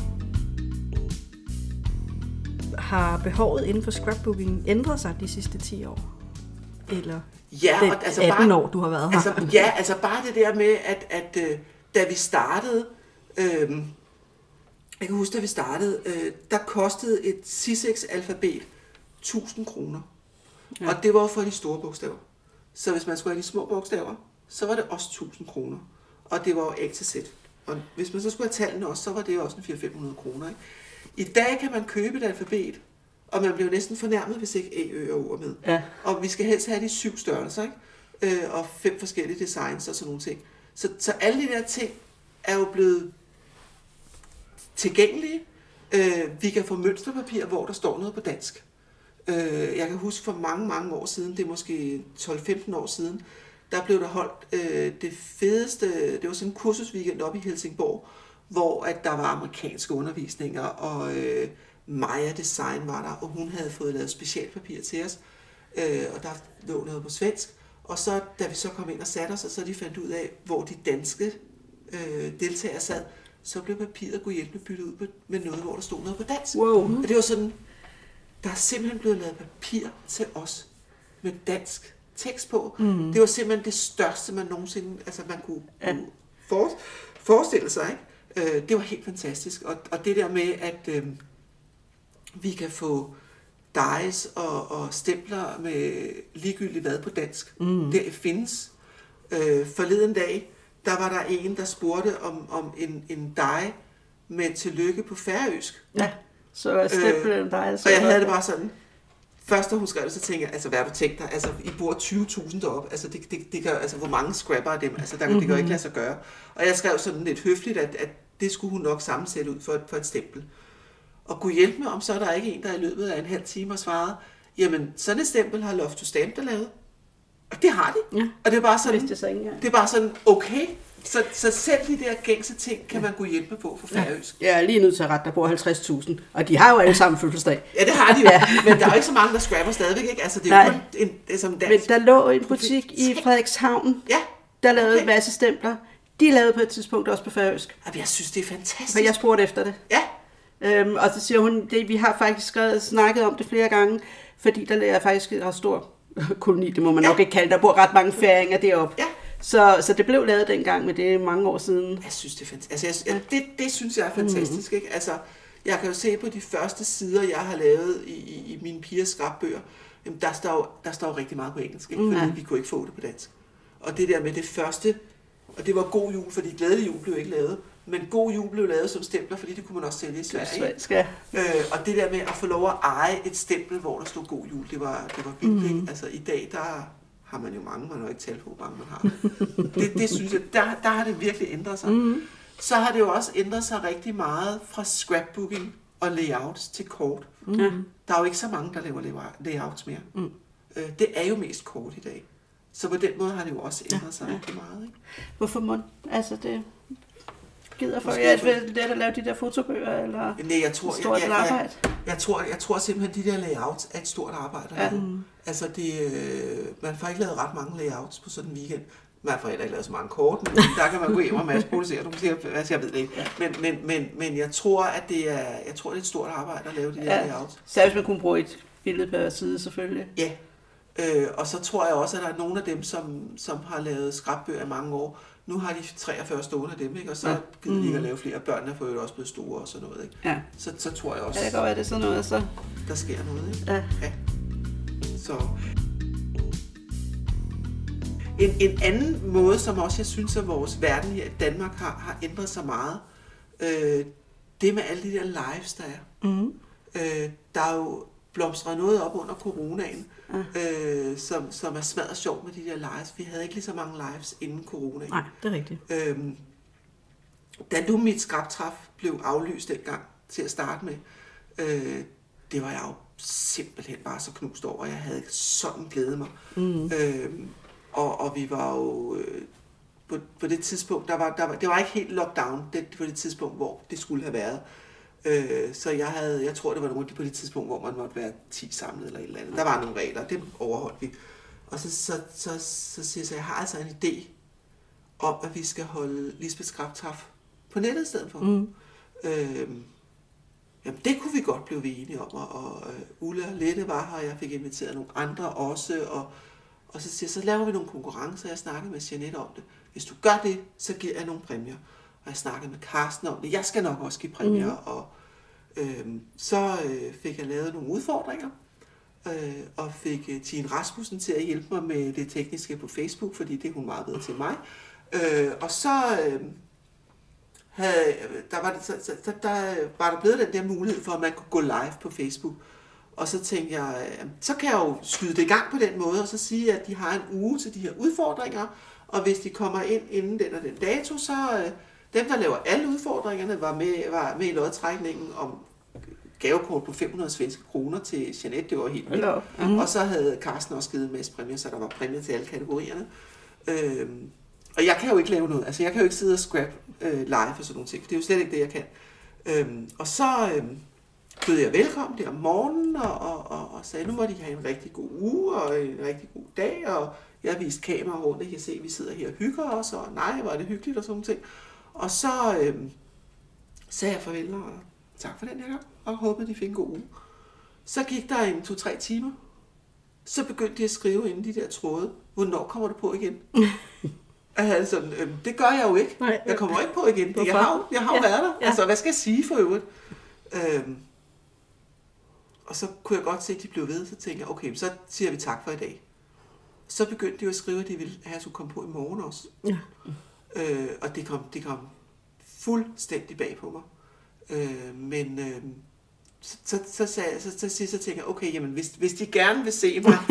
Har behovet inden for scrapbooking ændret sig de sidste ti år? Eller ja, det og altså atten bare, år, du har været her? Altså, ja, altså bare det der med, at, at uh, da vi startede, øh, jeg kan huske, da vi startede, øh, der kostede et Syssex-alfabet tusind kroner. Ja. Og det var for de store bogstaver. Så hvis man skulle have de små bogstaver, så var det også tusind kroner. Og det var jo A til Z. Og hvis man så skulle have tallene også, så var det jo også en fire til fem hundrede kroner. Ikke? I dag kan man købe et alfabet, og man bliver næsten fornærmet, hvis ikke A, Ø og O er med. Ja. Og vi skal helst have de syv størrelser, ikke? Øh, og fem forskellige designs og sådan nogle ting. Så, så alle de der ting er jo blevet tilgængelige. Øh, vi kan få mønsterpapir, hvor der står noget på dansk. Øh, jeg kan huske for mange, mange år siden, det er måske tolv femten år siden, der blev der holdt øh, det fedeste, det var sådan en kursusweekend op i Helsingborg, hvor at der var amerikanske undervisninger, og øh, Maja Design var der, og hun havde fået lavet specialpapir til os, øh, og der lå noget på svensk. Og så, da vi så kom ind og satte os, og så de fandt ud af, hvor de danske øh, deltagere sad, så blev papiret kunne hjælpe byttet ud med noget, hvor der stod noget på dansk. Wow. Og det var sådan, der er simpelthen blevet lavet papir til os med dansk tekst på. Mm. Det var simpelthen det største, man nogensinde, altså man kunne, ja. kunne for, forestille sig. Ikke? Øh, det var helt fantastisk. Og, og det der med, at øh, vi kan få dies og, og stempler med ligegyldigt hvad på dansk. Mm. Det findes. Øh, forleden dag, der var der en, der spurgte om, om en, en die med tillykke på færøsk. Ja, så stempler øh, en die. Og jeg havde det bare sådan. Først da hun skrev det, så tænkte jeg, altså hvad har du tænkt dig? Altså, I bor tyve tusind deroppe. Altså, det, det, det gør, altså, hvor mange scrapper er dem? Altså, der, mm-hmm. det kan jo ikke lade sig gøre. Og jeg skrev sådan lidt høfligt, at, at det skulle hun nok sammensætte ud for et, for et stempel. Og kunne hjælpe mig, om så er der ikke en, der i løbet af en halv time har svaret, jamen, sådan et stempel har Love to Stamp der lavet. Og det har de. Ja. Og det er bare sådan, det, det er bare sådan, okay. Så, så selv de der gængse ting kan man gå hjælpe på for færøsk. Ja, jeg er lige nødt til at rette, der bor halvtreds tusind. Og de har jo alle sammen fødselsdag. Ja, det har de jo. Ja. Men der er jo ikke så mange, der scrapper stadigvæk, ikke? Altså, det er jo kun en, det er som dansk. Men der lå en butik i Frederikshavn, ja. der lavede okay. en masse stempler. De lavede på et tidspunkt også på færøsk. Jeg synes, det er fantastisk. Men jeg spurgte efter det. Ja. Øhm, og så siger hun, det, vi har faktisk skrevet, snakket om det flere gange, fordi der er faktisk en ret stor koloni, det må man ja. nok ikke kalde. Der bor ret mange færinger deroppe. Ja. Så, så det blev lavet dengang, men det er mange år siden. Jeg synes, det er fantastisk. Altså, jeg, det, det synes jeg er fantastisk. Mm. Ikke? Altså, jeg kan jo se på de første sider, jeg har lavet i, i, i mine pigers scrapbøger, der står, jo, der står jo rigtig meget på engelsk, ikke? Fordi mm. vi kunne ikke få det på dansk. Og det der med det første, og det var God Jul, fordi Glædelig Jul blev ikke lavet, men God Jul blev lavet som stempler, fordi det kunne man også sælge i Sverige. Ja. Øh, og det der med at få lov at eje et stempel, hvor der stod God Jul, det var, det var vildt. Mm. Altså i dag, der har man jo mange, man har ikke talt på, hvor mange man har. det, det synes jeg, der, der har det virkelig ændret sig. Mm. Så har det jo også ændret sig rigtig meget fra scrapbooking og layouts til kort. Mm. Der er jo ikke så mange, der laver layouts mere. Mm. Øh, det er jo mest kort i dag. Så på den måde har det jo også ændret sig ja, ja. rigtig meget. Ikke? Hvorfor må altså det gider for jer, at det er at lave de der fotobøger, eller nej, jeg tror, et stort jeg, jeg, arbejde? Jeg, jeg, tror, jeg tror simpelthen, de der layouts er et stort arbejde. Ja. Mm. Altså, det, øh, man får ikke lavet ret mange layouts på sådan en weekend. Man får heller ikke lavet så mange kort, men der kan man gå hjem og masseproducere. Du siger, altså, jeg ved det ikke. Ja. Men, men, men, men jeg tror, at det er, jeg tror, det er et stort arbejde at lave de der ja. layouts. Så hvis man kunne bruge et billede per side, selvfølgelig. Ja. Øh, og så tror jeg også, at der er nogle af dem, som, som har lavet scrapbøger i mange år, nu har de treogfyrre stående af dem, ikke? Og så gider de ikke at lave flere. Børnene får jo også blevet store og sådan noget, ikke? Ja. Så, så tror jeg også, ja, det kan godt være, det er sådan noget, så... der sker noget, ikke? Ja. Ja. Så... En, en anden måde, som også jeg synes, at vores verden her i Danmark har, har ændret sig meget, øh, det med alle de der lives, der er. Mm. Øh, der er jo blomstret noget op under coronaen, ja. øh, som, som er smadret sjovt med de der lives. Vi havde ikke lige så mange lives inden coronaen. Nej, det er rigtigt. Øh, da du mit skrabtræf blev aflyst dengang til at starte med, øh, det var jeg jo simpelthen bare så knust over. Jeg havde sådan glædet mig. Mm. Øh, og, og vi var jo... Øh, på, på det tidspunkt, der var, der var, det var ikke helt lockdown det, på det tidspunkt, hvor det skulle have været. Øh, så jeg havde, jeg tror, det var nogle på det tidspunkt, hvor man måtte være ti samlet eller et eller andet. Der var nogle regler, det overholdt vi. Og så, så, så, så siger jeg, så jeg har altså en idé om, at vi skal holde Lisbeth Skrabtræf på nettet i stedet for. Mm. Øh, jamen, det kunne vi godt blive enige om, og, og uh, Ulla og Lette var her, og jeg fik inviteret nogle andre også, og, og så siger jeg, så laver vi nogle konkurrencer, jeg snakkede med Jeanette om det. Hvis du gør det, så giver jeg nogle præmier. Og jeg snakkede med Carsten om det. Jeg skal nok også give præmier. Mm. Og øh, så øh, fik jeg lavet nogle udfordringer. Øh, og fik øh, Tine Rasmussen til at hjælpe mig med det tekniske på Facebook, fordi det er hun meget bedre til mig. Øh, og så, øh, havde, der var det, så, så, der, der var der blevet den der mulighed for, at man kunne gå live på Facebook. Og så tænkte jeg, øh, så kan jeg jo skyde det i gang på den måde, og så sige, at de har en uge til de her udfordringer. Og hvis de kommer ind inden den og den dato, så øh, dem, der laver alle udfordringerne, var med, var med i lodtrækningen om gavekort på fem hundrede svenske kroner til Jeanette. Det var helt vildt. Mm-hmm. Og så havde Carsten også givet en masse præmier, så der var præmier til alle kategorierne. Øhm, og jeg kan jo ikke lave noget. Altså, jeg kan jo ikke sidde og scrap øh, live og sådan nogle ting, for det er jo slet ikke det, jeg kan. Øhm, og så øh, bød jeg velkommen der om morgenen, og, og, og, og sagde, nu må de have en rigtig god uge, og en rigtig god dag, og jeg viste kamera rundt, og jeg kan se, at vi sidder her og hygger os, og nej, var det hyggeligt og sådan nogle ting. Og så øh, sagde jeg farvel, og tak for den her gang, og håbede, de fik en god uge. Så gik der en to-tre timer. Så begyndte de at skrive inden de der tråde, hvornår kommer du på igen? Altså, øh, det gør jeg jo ikke. Nej. Jeg kommer ikke på igen. Jeg har jo, jeg har jo ja. været der. Ja. Altså, hvad skal jeg sige for øvrigt? Øhm, og så kunne jeg godt se, at de blev ved, så tænkte jeg, okay, så siger vi tak for i dag. Så begyndte de jo at skrive, at de ville have, at jeg skulle komme på i morgen også. Ja. Øh, og det kom, det kom fuldstændig bag på mig. Øh, men øh, så, så, så, så, så, så, så, så tænker jeg, okay, jamen, hvis, hvis de gerne vil se mig,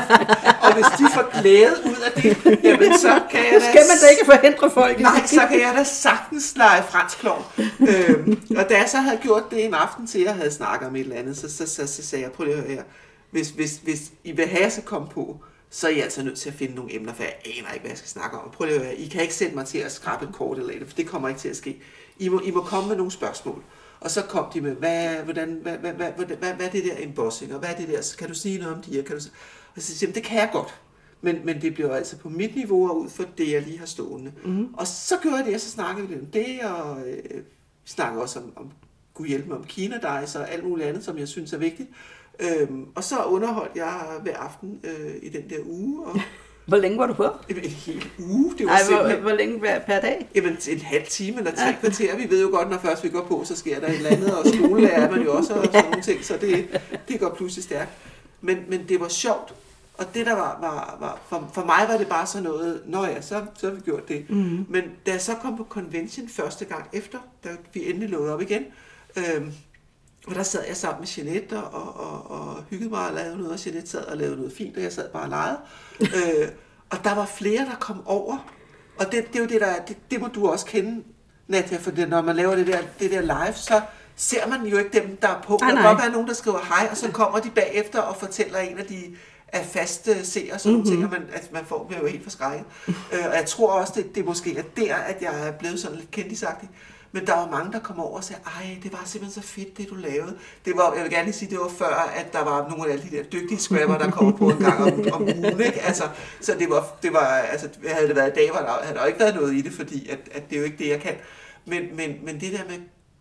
og hvis de får glæde ud af det, jamen, så kan jeg da... Skal man da ikke forhindre folk? Nej, så kan jeg da sagtens lege fransk klovn. øh, og da jeg så havde gjort det en aften til, jeg havde snakket om et eller andet, så, så, så, så sagde jeg, prøv lige at høre her, hvis, hvis, hvis I vil have, så komme på, så er I altså nødt til at finde nogle emner, for jeg aner ikke, hvad jeg skal snakke om. Prøv lige at høre, I kan ikke sætte mig til at skrabe et kort eller et, for det kommer ikke til at ske. I må, I må komme med nogle spørgsmål. Og så kom de med, hvad, hvordan, hvad, hvad, hvad, hvad, hvad, hvad er det der embossing, og hvad er det der, kan du sige noget om de her? Kan du... Og så siger jeg, det kan jeg godt, men, men det bliver altså på mit niveau og ud for det, jeg lige har stående. Mm-hmm. Og så gjorde jeg det, og så snakkede vi lidt om det, og øh, vi snakkede også om, om Gud hjælpe mig om Kina-dejs og alt muligt andet, som jeg synes er vigtigt. Øhm, og så underholdt jeg hver aften øh, i den der uge. Og hvor længe var du på? En, en hel uge. Det var Ej, hvor, hvor længe per dag? Jamen, en halv time eller tre ja. kvarter. Vi ved jo godt, når først vi går på, så sker der et eller andet, og skolelærer er man jo også, og sådan nogle ting, så det, det går pludselig stærkt. Men, men det var sjovt, og det der var, var, var for, for mig var det bare sådan noget, nå ja, så, så har vi gjort det. Mm-hmm. Men da jeg så kom på convention første gang efter, da vi endelig låede op igen, øhm, og der sad jeg sammen med Jeanette og, og, og hyggede mig og lavede noget, og Jeanette sad og lavede noget fint, og jeg sad bare og legede. øh, og der var flere, der kom over. Og det, det er jo det, der det, det må du også kende, Nadia, for det, når man laver det der, det der live, så ser man jo ikke dem, der er på. Ah, der kan godt være nogen, der skriver hej, og så kommer de bagefter og fortæller en af de af faste seere, sådan mm-hmm. nogle ting, man, at man får bliver jo helt forskrækket. øh, og jeg tror også, det, det måske er der, at jeg er blevet sådan lidt kendisagtig. Men der var mange, der kom over og sagde, ej, det var simpelthen så fedt, det du lavede. Det var, jeg vil gerne lige sige, det var før, at der var nogle af alle de der dygtige scrapper, der kom på en gang om, om ugen, ikke? Altså, så det var, det var, altså, havde det været i dag, var der, havde der ikke været noget i det, fordi at, at det er jo ikke det, jeg kan. Men, men, men det der med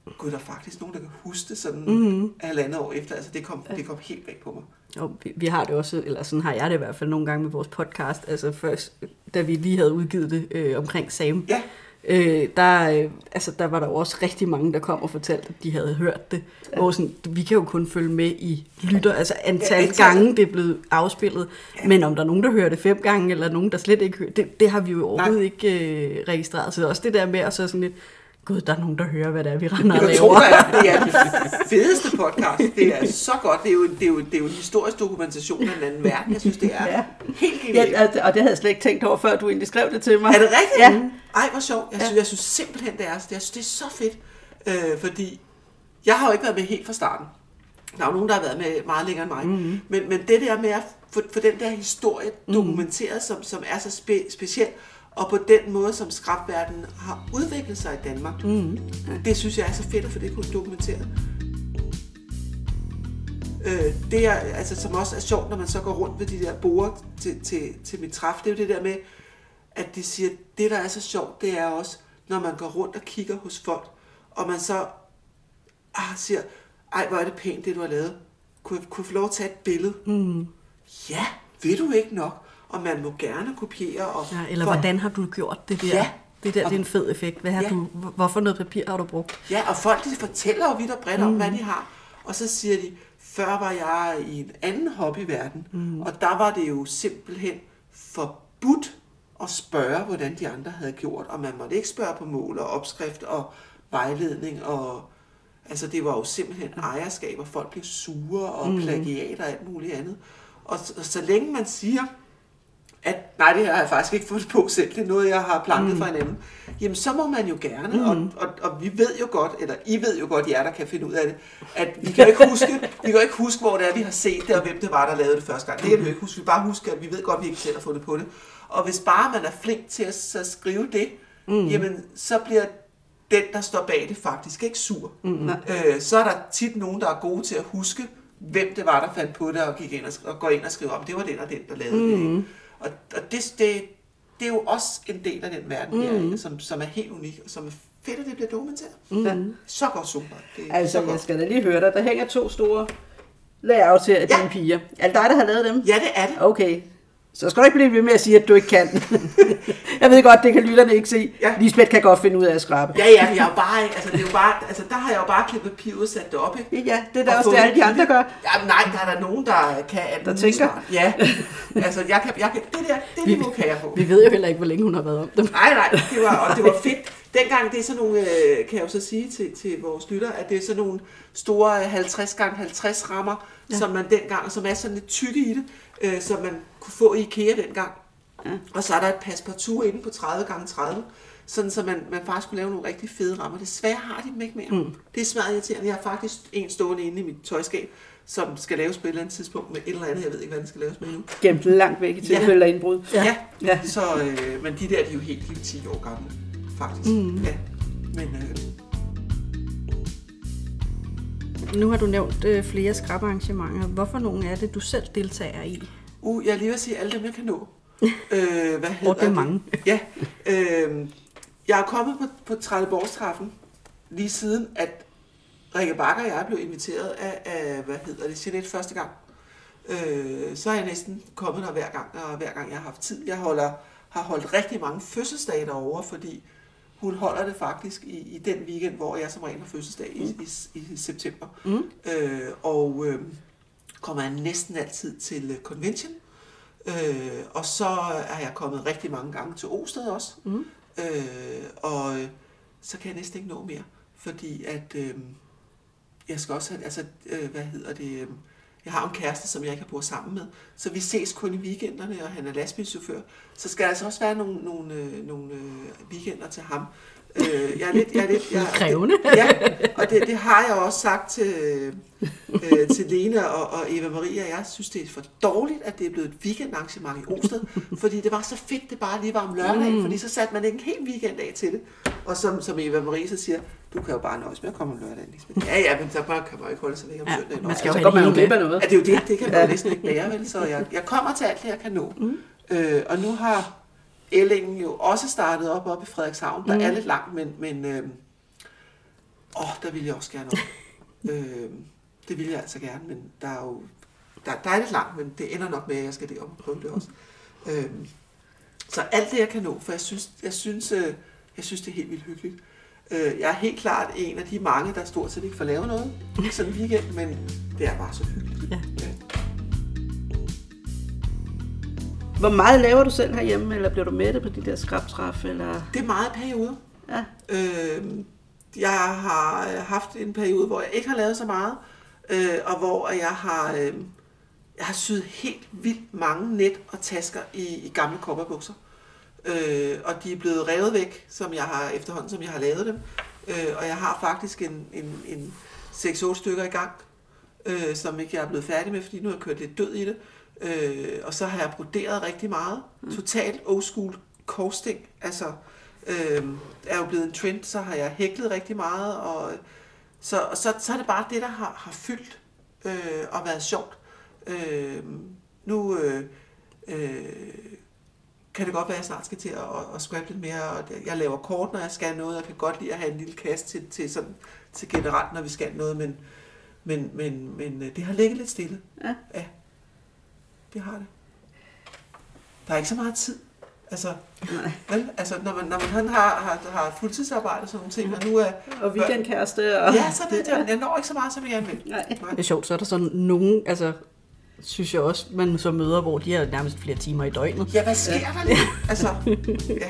gud, der er faktisk nogen, der kan huske det sådan mm-hmm. halvandet år efter. Altså det kom, det kom helt bag på mig. Og vi, vi har det også, eller sådan har jeg det i hvert fald nogle gange med vores podcast, altså først, da vi lige havde udgivet det øh, omkring Sam, ja. øh, der, øh, altså, der var der jo også rigtig mange, der kom og fortalte, at de havde hørt det. Ja. Og sådan, vi kan jo kun følge med i lytter, altså antal ja, gange det er blevet afspillet, ja. Men om der er nogen, der hører det fem gange, eller nogen, der slet ikke hører det, det har vi jo overhovedet Nej. ikke øh, registreret. Så det er også det der med, at så sådan lidt, gud, der er nogen, der hører, hvad det er, vi render og laver. Jeg tror, at det er det fedeste podcast. Det er så godt. Det er jo, det er jo, det er jo en historisk dokumentation af en anden verden. Jeg synes, det er ja. helt genialt. Ja, og det havde jeg slet ikke tænkt over, før du egentlig skrev det til mig. Er det rigtigt? Ja. Ej, hvor sjovt. Jeg synes, jeg synes simpelthen, det er, jeg synes, det er så fedt. Øh, fordi jeg har jo ikke været med helt fra starten. Der er jo nogen, der har været med meget længere end mig. Mm-hmm. Men, men det der med at få, få den der historie dokumenteret, mm-hmm. som, som er så spe, speciel, og på den måde, som skrapverdenen har udviklet sig i Danmark, mm. det synes jeg er så fedt at få det kunne dokumenteret. Øh, det er, altså, som også er sjovt, når man så går rundt ved de der borde til, til, til mit træf, det er jo det der med, at de siger, det der er så sjovt, det er også, når man går rundt og kigger hos folk, og man så ah, siger, ej, hvor er det pænt, det du har lavet. Kunne jeg, kunne jeg få lov at tage et billede? Mm. Ja, ved du ikke nok? Og man må gerne kopiere. Og ja, eller for... hvordan har du gjort det der? Ja. Det der, og... det er en fed effekt. Hvad har ja. du, hvorfor noget papir har du brugt? Ja, og folk de fortæller jo vidt og bredt om, mm. hvad de har. Og så siger de, før var jeg i en anden hobbyverden, mm. og der var det jo simpelthen forbudt at spørge, hvordan de andre havde gjort. Og man måtte ikke spørge på mål og opskrift og vejledning. Og altså, det var jo simpelthen ejerskab, og folk blev sure og mm. plagiat og alt muligt andet. Og så, så længe man siger, at nej, det her har jeg faktisk ikke fået på selv, det er noget, jeg har planket mm. fra en anden, jamen så må man jo gerne, mm. og, og, og vi ved jo godt, eller I ved jo godt, jer der kan finde ud af det, at vi kan jo ikke huske, vi kan jo ikke huske, hvor det er, vi har set det, og hvem det var, der lavede det første gang. Det kan vi jo ikke huske, vi bare husker, at vi ved godt, at vi ikke selv har fundet på det. Og hvis bare man er flink til at så skrive det, mm. jamen så bliver den, der står bag det, faktisk ikke sur. Mm. Øh, så er der tit nogen, der er gode til at huske, hvem det var, der fandt på det, og gik ind og, og går ind og skriver om, det var den og den, der lavede mm. det. Ikke? Og, og det, det, det er jo også en del af den verden, mm. her, som, som er helt unik, og som er fedt, at det bliver dokumenteret. Mm. Ja. Så godt super. Det er altså, så jeg godt. skal da lige høre dig. Der hænger to store layouts her af ja. dine piger. Er det dig, der har lavet dem? Ja, det er det. Okay. Så skal du ikke blive ved med at sige, at du ikke kan. Jeg ved godt, det kan lytterne ikke se. Ja. Lisbeth kan godt finde ud af at skrabe. Ja, ja, jeg er jo bare, altså, det er jo bare, altså, der har jeg jo bare klippet papiret og sat det op, ikke? Ja, det er da også det, alle de andre gør. Ja, nej, der er der nogen, der kan alt der tænker. Smart. Ja, altså, jeg kan, jeg kan, det der, det vi, niveau kan jeg få. Vi ved jo heller ikke, hvor længe hun har været om dem. Nej, nej, det var, og det var fedt. Dengang, det er sådan nogle, kan jeg jo så sige til, til vores lytter, at det er sådan nogle store halvtreds gange halvtreds rammer, ja. som man dengang, som er sådan lidt tykke i det, øh, som man kunne få i IKEA dengang. Ja. Og så er der et passepartout inde på tredive gange tredive, sådan så man, man faktisk kunne lave nogle rigtig fede rammer. Desværre har de dem ikke mere. Mm. Det er smadret irriterende. Jeg har faktisk en stående inde i mit tøjskab, som skal laves på et eller andet tidspunkt med et eller andet. Jeg ved ikke, hvad den skal laves med nu. Gemt langt væk i tilfælde af indbrud. Ja, ja. ja. Så, øh, men de der, de er jo helt, helt ti år gamle, faktisk. Mm. Ja. Men, øh... Nu har du nævnt øh, flere skrabarrangementer. Hvorfor nogle er det, du selv deltager i? Uh, jeg er lige ved at sige alle dem, jeg kan nå. øh, hvad hedder det er mange. Ja, øh, jeg er kommet på, på Trelleborgstraffen lige siden, at Rikke Bakker og jeg blev inviteret af, af hvad hedder det, Jeanette første gang. Øh, så er jeg næsten kommet der hver gang, og hver gang jeg har haft tid. Jeg holder, har holdt rigtig mange fødselsdage derovre, fordi hun holder det faktisk i, i den weekend, hvor jeg som regel har fødselsdag i, mm. i, i september. Mm. Øh, og øh, kommer jeg næsten altid til convention. Øh, og så er jeg kommet rigtig mange gange til Osted også. Mm. Øh, og så kan jeg næsten ikke nå mere, fordi at øh, jeg skal også have, altså, øh, hvad hedder det, øh, jeg har en kæreste, som jeg ikke har boet sammen med, så vi ses kun i weekenderne, og han er lastbilchauffør. Så skal der altså også være nogle, nogle, øh, nogle øh, weekender til ham. Øh, jeg er lidt, jeg er lidt, jeg, krævende. Det, ja, og det, det har jeg også sagt til, øh, til Lene og, og Eva Maria. Jeg synes, det er for dårligt, at det er blevet et weekendarrangement i Osted, fordi det var så fedt, det bare lige var om lørdagen, mm. fordi så satte man ikke en hel weekend af til det. Og som, som Eva Maria så siger, du kan jo bare nøjes med at komme om lørdagen. Ligesom. Ja, ja, men så bare kan man jo ikke holde sig væk om ja, søndagen. Man skal så kommer man jo glip af noget. Ja, det er jo det, det kan man jo næsten ikke bære, vel? Så jeg, jeg kommer til alt det, jeg kan nå. Mm. Øh, og nu har Ellingen jo også startet op oppe i Frederikshavn. Der mm. er lidt langt, men, men øh, åh, der ville jeg også gerne op. øh, det ville jeg altså gerne, men der er jo der, der er lidt langt, men det ender nok med, at jeg skal derop og prøve det også. øh, så alt det, jeg kan nå, for jeg synes, jeg synes, øh, jeg synes det er helt vildt hyggeligt. Øh, jeg er helt klart en af de mange, der stort set ikke får lavet noget i sådan en weekend, men det er bare så hyggeligt. Ja. Ja. Hvor meget laver du selv herhjemme, eller bliver du mættet på de der skrabtræf? Eller? Det er meget perioder. Ja. Øh, jeg har haft en periode, hvor jeg ikke har lavet så meget, øh, og hvor jeg har, øh, jeg har syet helt vildt mange net og tasker i, i gamle cowboybukser. Øh, og de er blevet revet væk, som jeg har efterhånden, som jeg har lavet dem. Øh, og jeg har faktisk en, en, en seks otte stykker i gang, øh, som ikke jeg er blevet færdig med, fordi nu har jeg kørt lidt død i det. Øh, og så har jeg broderet rigtig meget. Totalt old school korsting. Altså, øh, er jo blevet en trend, så har jeg hæklet rigtig meget. Og så, så, så er det bare det, der har, har fyldt øh, og været sjovt. Øh, nu øh, øh, kan det godt være, at jeg snart skal til at, at scrape lidt mere. Og jeg laver kort, når jeg skal noget. Jeg kan godt lide at have en lille kasse til, til, sådan, til generelt, når vi skal noget. Men, men, men, men det har ligget lidt stille. Ja. Ja. Det har det. Der er ikke så meget tid. Altså, vel? Altså når man, når man har, har, har fuldtidsarbejde og sådan nogle ting, og nu er... Og weekendkæreste og... Ja, så det, det, jeg når ikke så meget, som jeg gerne vil. Nej. Det er sjovt, så er der sådan nogen, altså, synes jeg også, man så møder, hvor de er nærmest flere timer i døgnet. Ja, hvad sker ja. der lige? Altså, ja.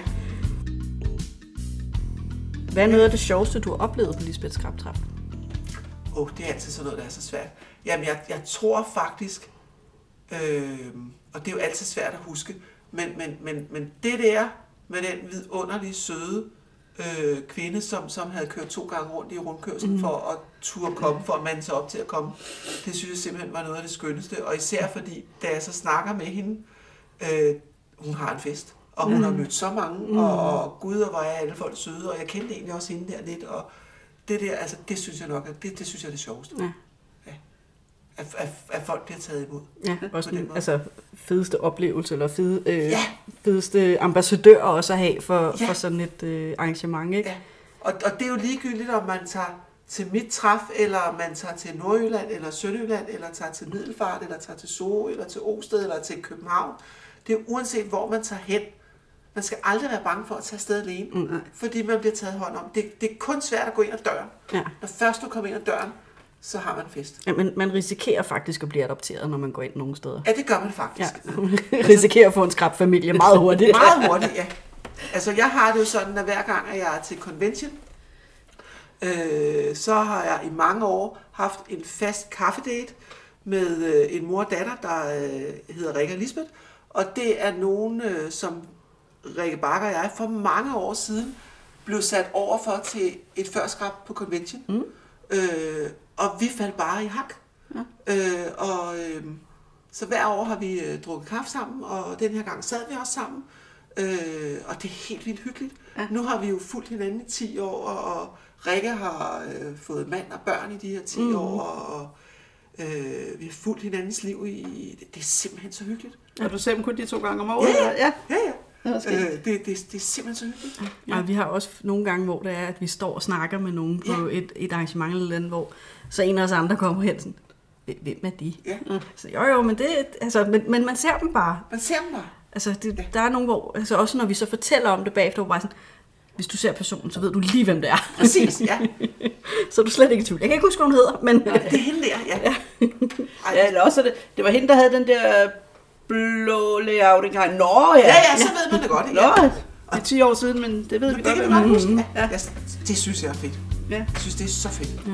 Hvad er noget af det sjoveste, du har oplevet på Lisbeth Skrabtræf? Åh, oh, det er altid sådan noget, der er så svært. Jamen, jeg, jeg tror faktisk... Øh, og det er jo altid svært at huske, men, men, men, men det der med den vidunderlige, søde øh, kvinde, som, som havde kørt to gange rundt i rundkørslen mm. for at turde komme, for at mande sig op til at komme, det synes jeg simpelthen var noget af det skønneste. Og især fordi, da jeg så snakker med hende, øh, hun har en fest, og hun mm. har mødt så mange, mm. og, og gud, og hvor er alle folk søde, og jeg kendte egentlig også hende der lidt, og det der, altså det synes jeg nok, det, det synes jeg er det sjoveste. Ja. At, at, at folk bliver taget imod. Ja, også den altså, fedeste oplevelse, eller fede, øh, ja. fedeste ambassadør også at have for, ja. for sådan et øh, arrangement. Ikke? Ja. Og, og det er jo ligegyldigt, om man tager til mit træf, eller man tager til Nordjylland, eller Sønderjylland, eller tager til Middelfart, eller tager til Sorø, eller til Osted, eller til København. Det er uanset, hvor man tager hen. Man skal aldrig være bange for at tage afsted alene, mm. fordi man bliver taget hånd om. Det, det er kun svært at gå ind ad døren. Ja. Når først du kommer ind ad døren, så har man fest. Ja, men man risikerer faktisk at blive adopteret, når man går ind nogle steder. Ja, det gør man faktisk. Ja. risikerer at få en skrabfamilie meget hurtigt. meget hurtigt, ja. Altså, jeg har det jo sådan, at hver gang, at jeg er til convention, øh, så har jeg i mange år haft en fast kaffedate med øh, en mor og datter, der øh, hedder Rikke og Lisbeth. Og det er nogen, øh, som Rikke Bakker og jeg for mange år siden blev sat over for til et førskrab på convention. Mm. Øh, og vi faldt bare i hak. Ja. Øh, og øh, så hver år har vi øh, drukket kaffe sammen, og den her gang sad vi også sammen. Øh, og det er helt vildt hyggeligt. Ja. Nu har vi jo fulgt hinanden i ti år, og, og Rikke har øh, fået mand og børn i de her ti mm. år, og øh, vi har fulgt hinandens liv i... Det, det er simpelthen så hyggeligt. Har du selv kun de to gange om året? Ja, ja. ja. ja, ja. Øh, det, det, det er simpelthen så hyggeligt. Ja. Ja, vi har også nogle gange, hvor det er, at vi står og snakker med nogen på ja. et, et arrangement eller andet, hvor så en af os andre kommer hen sådan, hvem er de? Ja. Så jo jo, men det, altså, men, men man ser dem bare. Man ser dem bare. Altså, det, ja. der er nogle, hvor, altså også når vi så fortæller om det bagefter, hvor bare sådan, hvis du ser personen, så ved du lige, hvem det er. Præcis, ja. Så er du slet ikke i tvivl. Jeg kan ikke huske, hvad hun hedder, men... Ja, det er hende der, ja. ja. ja eller også det, det var hende, der havde den der blå layout engang. Nå, ja. Ja, ja, så ved man det godt, ikke? Nå, det er ti år siden, men det ved men vi det godt. Det kan vi godt huske. Ja. Ja. Det synes jeg er fedt. Ja. Jeg synes, det er så fedt. Ja.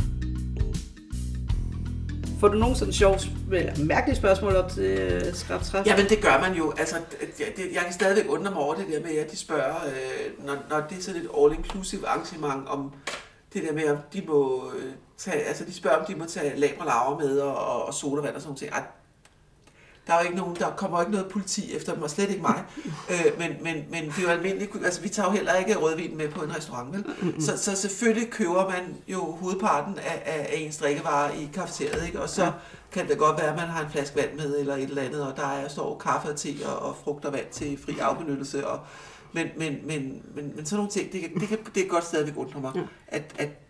Får du nogen sådan sjov, eller mærkelige spørgsmål op til uh, Skrabtræf? Ja, men det gør man jo. Altså, det, jeg kan stadigvæk undre mig over det der med, at de spørger, øh, når, når det er sådan et all-inclusive arrangement, om det der med, at de må tage, altså de spørger, om de må tage labre laver med og, og, og sodavand og sådan noget. Ej, der er jo ikke nogen, der kommer ikke noget politi efter dem, og slet ikke mig. øh, men, men, men det er jo almindeligt, altså vi tager jo heller ikke rødvin med på en restaurant, vel? Mm-hmm. Så, så selvfølgelig køber man jo hovedparten af, af, af ens drikkevarer i kafeteriet, ikke? Og så ja. kan det godt være, at man har en flaske vand med eller et eller andet, og der er står kaffe og te og, og frugt og vand til fri afbenyttelse. Og, men, men, men, men, men sådan nogle ting, det kan, det kan, det kan godt stadigvæk undre mig, ja. at, at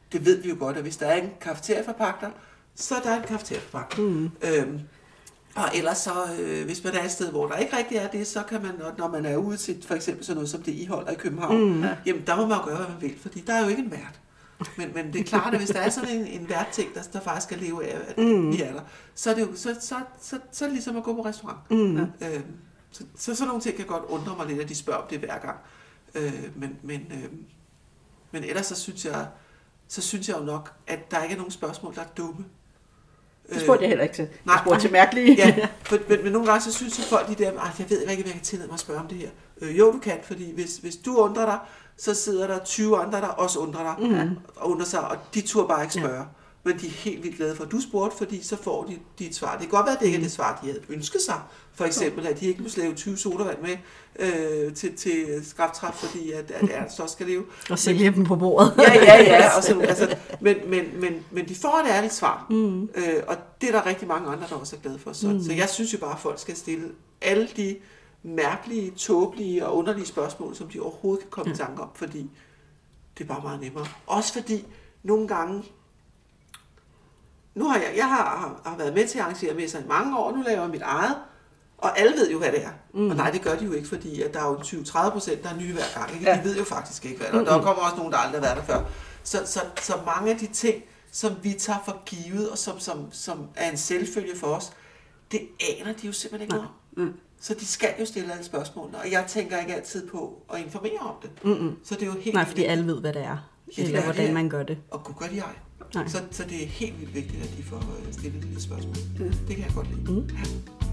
det ved vi jo godt, at hvis der er en kafeteriaforpagter, så er der en kafeteriaforpagter. Mm. Øhm, og ellers så, øh, hvis man er et sted, hvor der ikke rigtig er det, så kan man, når man er ude til for eksempel sådan noget som det I holder i København, mm. jamen der må man jo gøre, hvad man vil, fordi der er jo ikke en vært. Men, men det er klart, at hvis der er sådan en, en værtting, der, der faktisk skal leve af, at mm. vi er der, så er det jo så, så, så, så er det ligesom at gå på restaurant. Mm. Øhm, så, så sådan nogle ting kan godt undre mig lidt, at de spørger om det hver gang. Øh, men, men, øh, men ellers så synes jeg, så synes jeg jo nok, at der ikke er nogen spørgsmål, der er dumme. Det spurgte jeg heller ikke til. Jeg spurgte til mærkelige. Ja, for, men, men nogle gange så synes jeg folk, de der, at jeg ved ikke, hvad jeg kan tillade mig at spørge om det her. Øh, jo, du kan, fordi hvis, hvis du undrer dig, så sidder der tyve andre, der også undrer dig, mm. og undrer sig, og de turde bare ikke spørge. Ja. Men de er helt vildt glade for, at du spurgte, fordi så får de, de et svar. Det kan godt være, at det ikke er det svar, de havde ønsket sig. For eksempel, at de ikke må slæve tyve sodavand med øh, til, til skrabtræf, fordi at, at Ernst også skal leve. Og sælge dem på bordet. Ja, ja, ja. Og så, altså, men, men, men, men de får et ærligt svar. Mm. Øh, og det er der rigtig mange andre, der også er glade for. Så, mm. så jeg synes jo bare, at folk skal stille alle de mærkelige, tåbelige og underlige spørgsmål, som de overhovedet kan komme ja. i tanke om, fordi det er bare meget nemmere. Også fordi nogle gange, nu har jeg, jeg har, har været med til at arrangere messer i mange år, nu laver jeg mit eget, og alle ved jo, hvad det er. Mm. Og nej, det gør de jo ikke, fordi at der er jo tyve til tredive procent, der er nye hver gang. Ikke? Ja. De ved jo faktisk ikke, hvad det er. Og der kommer også nogen, der aldrig har været der før. Så, så, så mange af de ting, som vi tager for givet, og som, som, som er en selvfølge for os, det aner de jo simpelthen ikke noget om. Mm. Så de skal jo stille alle spørgsmål, og jeg tænker ikke altid på at informere om det. Mm-mm. Så det er jo helt Nej, fordi alle ved, hvad det er, ja, eller hvordan det er. Man gør det. Og gud gør de ej. Så, så det er helt vildt vigtigt, at de får stillet de spørgsmål. Mm. Det kan jeg godt lide. Mm. Ja.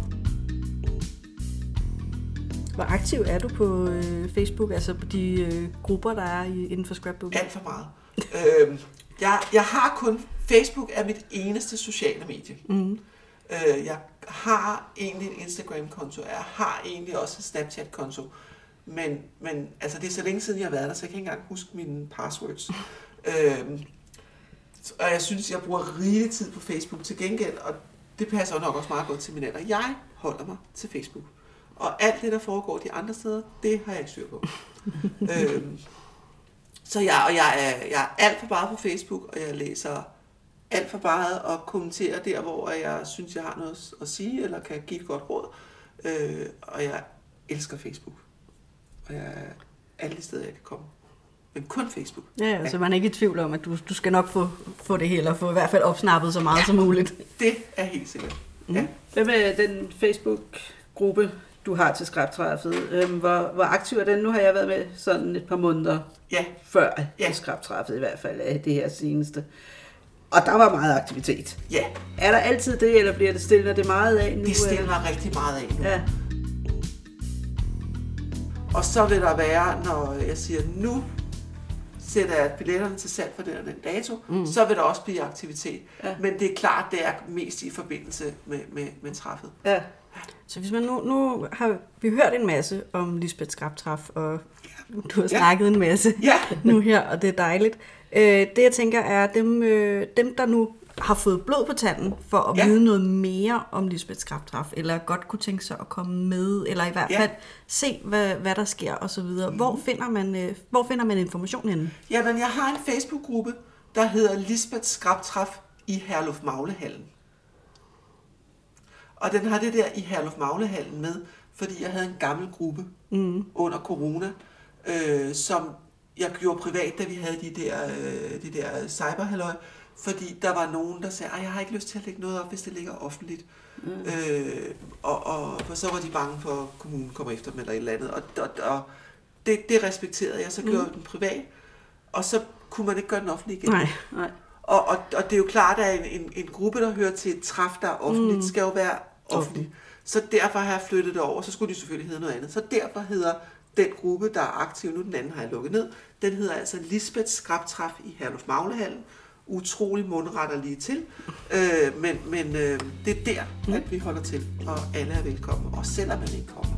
Hvor aktiv er du på øh, Facebook, altså på de øh, grupper, der er i, inden for Scrapbook? Alt for meget. øhm, jeg, jeg har kun, Facebook er mit eneste sociale medie. Mm. Øh, jeg har egentlig en Instagram-konto, jeg har egentlig også en Snapchat-konto, men, men altså det er så længe siden, jeg har været der, så jeg kan ikke engang huske mine passwords. øhm, og jeg synes, jeg bruger rigelig tid på Facebook til gengæld, og det passer nok også meget godt til min alder. Jeg holder mig til Facebook. Og alt det, der foregår de andre steder, det har jeg ikke styr på. øhm, så jeg, og jeg, er, jeg er alt for meget på Facebook, og jeg læser alt for meget og kommenterer der, hvor jeg synes, jeg har noget at sige, eller kan give et godt råd. Øh, og jeg elsker Facebook. Og jeg er alle de steder, jeg kan komme. Men kun Facebook. Ja, ja, så man er ikke i tvivl om, at du, du skal nok få, få det hele, og få i hvert fald opsnappet så meget ja, som muligt. Det er helt sikkert. Mm. Ja. Hvad med den Facebook-gruppe, du har til skrabtræffet? Øhm, hvor, hvor aktiv er den? Nu har jeg været med sådan et par måneder ja. før ja. skrabtræffet i hvert fald af det her seneste. Og der var meget aktivitet. Ja. Er der altid det, eller bliver det stille, det meget af nu? Det stiller rigtig meget af nu. Ja. Og så vil der være, når jeg siger, nu sætter jeg billetterne til salg for den og den dato, mm. så vil der også blive aktivitet. Ja. Men det er klart, det er mest i forbindelse med, med, med træffet. Ja. Så hvis man nu, nu har vi hørt en masse om Lisbeth Skrabtræf, og du har snakket ja. en masse ja. nu her, og det er dejligt. Øh, det jeg tænker er, dem, øh, dem der nu har fået blod på tanden for at ja. vide noget mere om Lisbeth Skrabtræf, eller godt kunne tænke sig at komme med, eller i hvert fald ja. se, hvad, hvad der sker osv. Mm. Hvor finder man, øh, hvor finder man information henne? Jamen, jeg har en Facebook-gruppe, der hedder Lisbeth Skrabtræf i Herluf Maglehallen. Og den har det der i Herluf Maglehallen med, fordi jeg havde en gammel gruppe mm. under corona, øh, som jeg gjorde privat, da vi havde de der, øh, de der cyberhalløj, fordi der var nogen, der sagde, at jeg har ikke lyst til at lægge noget op, hvis det ligger offentligt. Mm. Øh, og, og for så var de bange for, at kommunen kommer efter dem eller et eller andet. Og, og, og det, det respekterede jeg, så gjorde jeg mm. den privat, og så kunne man ikke gøre den offentlig igen. Nej, nej. Og, og, og det er jo klart, at en, en, en gruppe, der hører til et træf, der er offentligt, mm. skal jo være offentlig. Okay. Så derfor har jeg flyttet det over, så skulle de selvfølgelig hedde noget andet. Så derfor hedder den gruppe, der er aktiv nu, den anden har jeg lukket ned, den hedder altså Lisbeth Skrabtræf i Herluf Maglehallen. Utrolig mundret og lige til, øh, men, men øh, det er der, mm. at vi holder til, og alle er velkommen, også selvom man ikke kommer.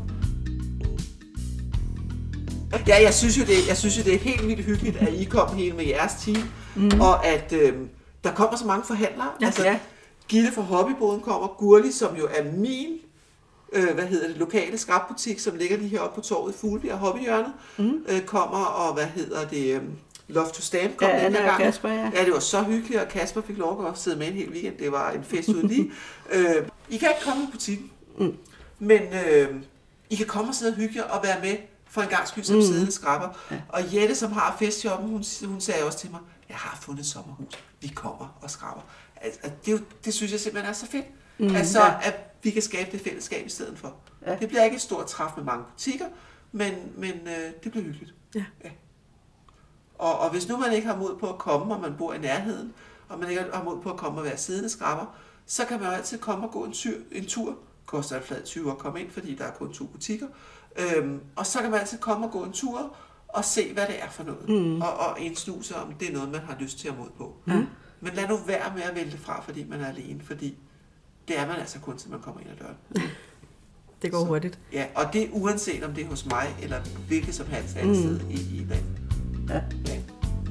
Ja, jeg synes jo, det, jeg synes jo, det er helt vildt hyggeligt, at I kom hele med jeres team, mm. og at øh, der kommer så mange forhandlere. Ja, altså, ja. Gitte fra Hobbyboden kommer, Gurli, som jo er min øh, hvad hedder det, lokale skrabbutik, som ligger lige heroppe på torvet i Fuglebjerg Hobbyhjørnet, mm. øh, kommer, og hvad hedder det, øh, Love to Stamp kom Ja, den Anna her og gang. Kasper, ja. Ja, det var så hyggeligt, og Kasper fik lov at sidde med en hel weekend. Det var en fest uden lige. øh, I kan ikke komme i butikken, mm. men øh, I kan komme og sidde og hygge jer og være med for en gang skyld som mm. siddende skrabber. Ja. Og Jette, som har festshoppen, hun, hun sagde også til mig, jeg har fundet et sommerhus. Vi kommer og skrabber. Altså, det, er jo, det synes jeg simpelthen er så fedt. Mm, altså, ja. At vi kan skabe det fællesskab i stedet for. Ja. Det bliver ikke et stort træf med mange butikker, men, men øh, det bliver hyggeligt. Ja. Ja. Og, og hvis nu man ikke har mod på at komme, og man bor i nærheden, og man ikke har mod på at komme og være siddende skrabber, så kan man jo altid komme og gå en tur. En tur koster en flad tyve at komme ind, fordi der er kun to butikker. Øhm, og så kan man altid komme og gå en tur og se, hvad det er for noget. Mm. Og, og indsnuse, om det er noget, man har lyst til at mod på. Mm. Men lad nu være med at vælge det fra, fordi man er alene, fordi det er man altså kun, til man kommer ind ad døren. Det går så hurtigt. Ja, og det er uanset om det er hos mig, eller hvilket som helst andet mm. sted i, i landet. Ja. Ja.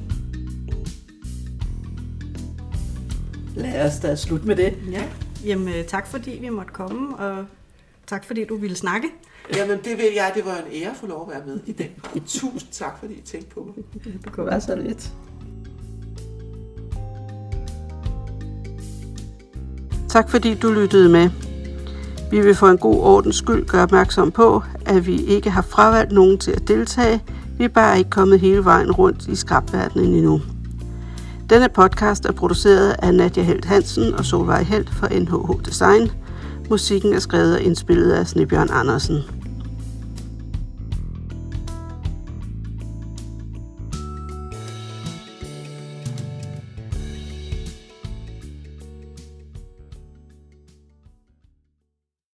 Lad os da slutte med det. Ja. Jamen, tak fordi vi måtte komme, og tak fordi du ville snakke. Jamen, det vil jeg. Det var en ære at få lov at være med i den. Tusind tak, fordi I tænkte på mig. Det kunne være så lidt. Tak fordi du lyttede med. Vi vil for en god ordens skyld gøre opmærksom på, at vi ikke har fravalgt nogen til at deltage. Vi er bare ikke kommet hele vejen rundt i skrabverdenen endnu. Denne podcast er produceret af Nadia Helt Hansen og Solvej Helt fra N H H Design. Musikken er skrevet og indspillet af Snebjørn Andersen.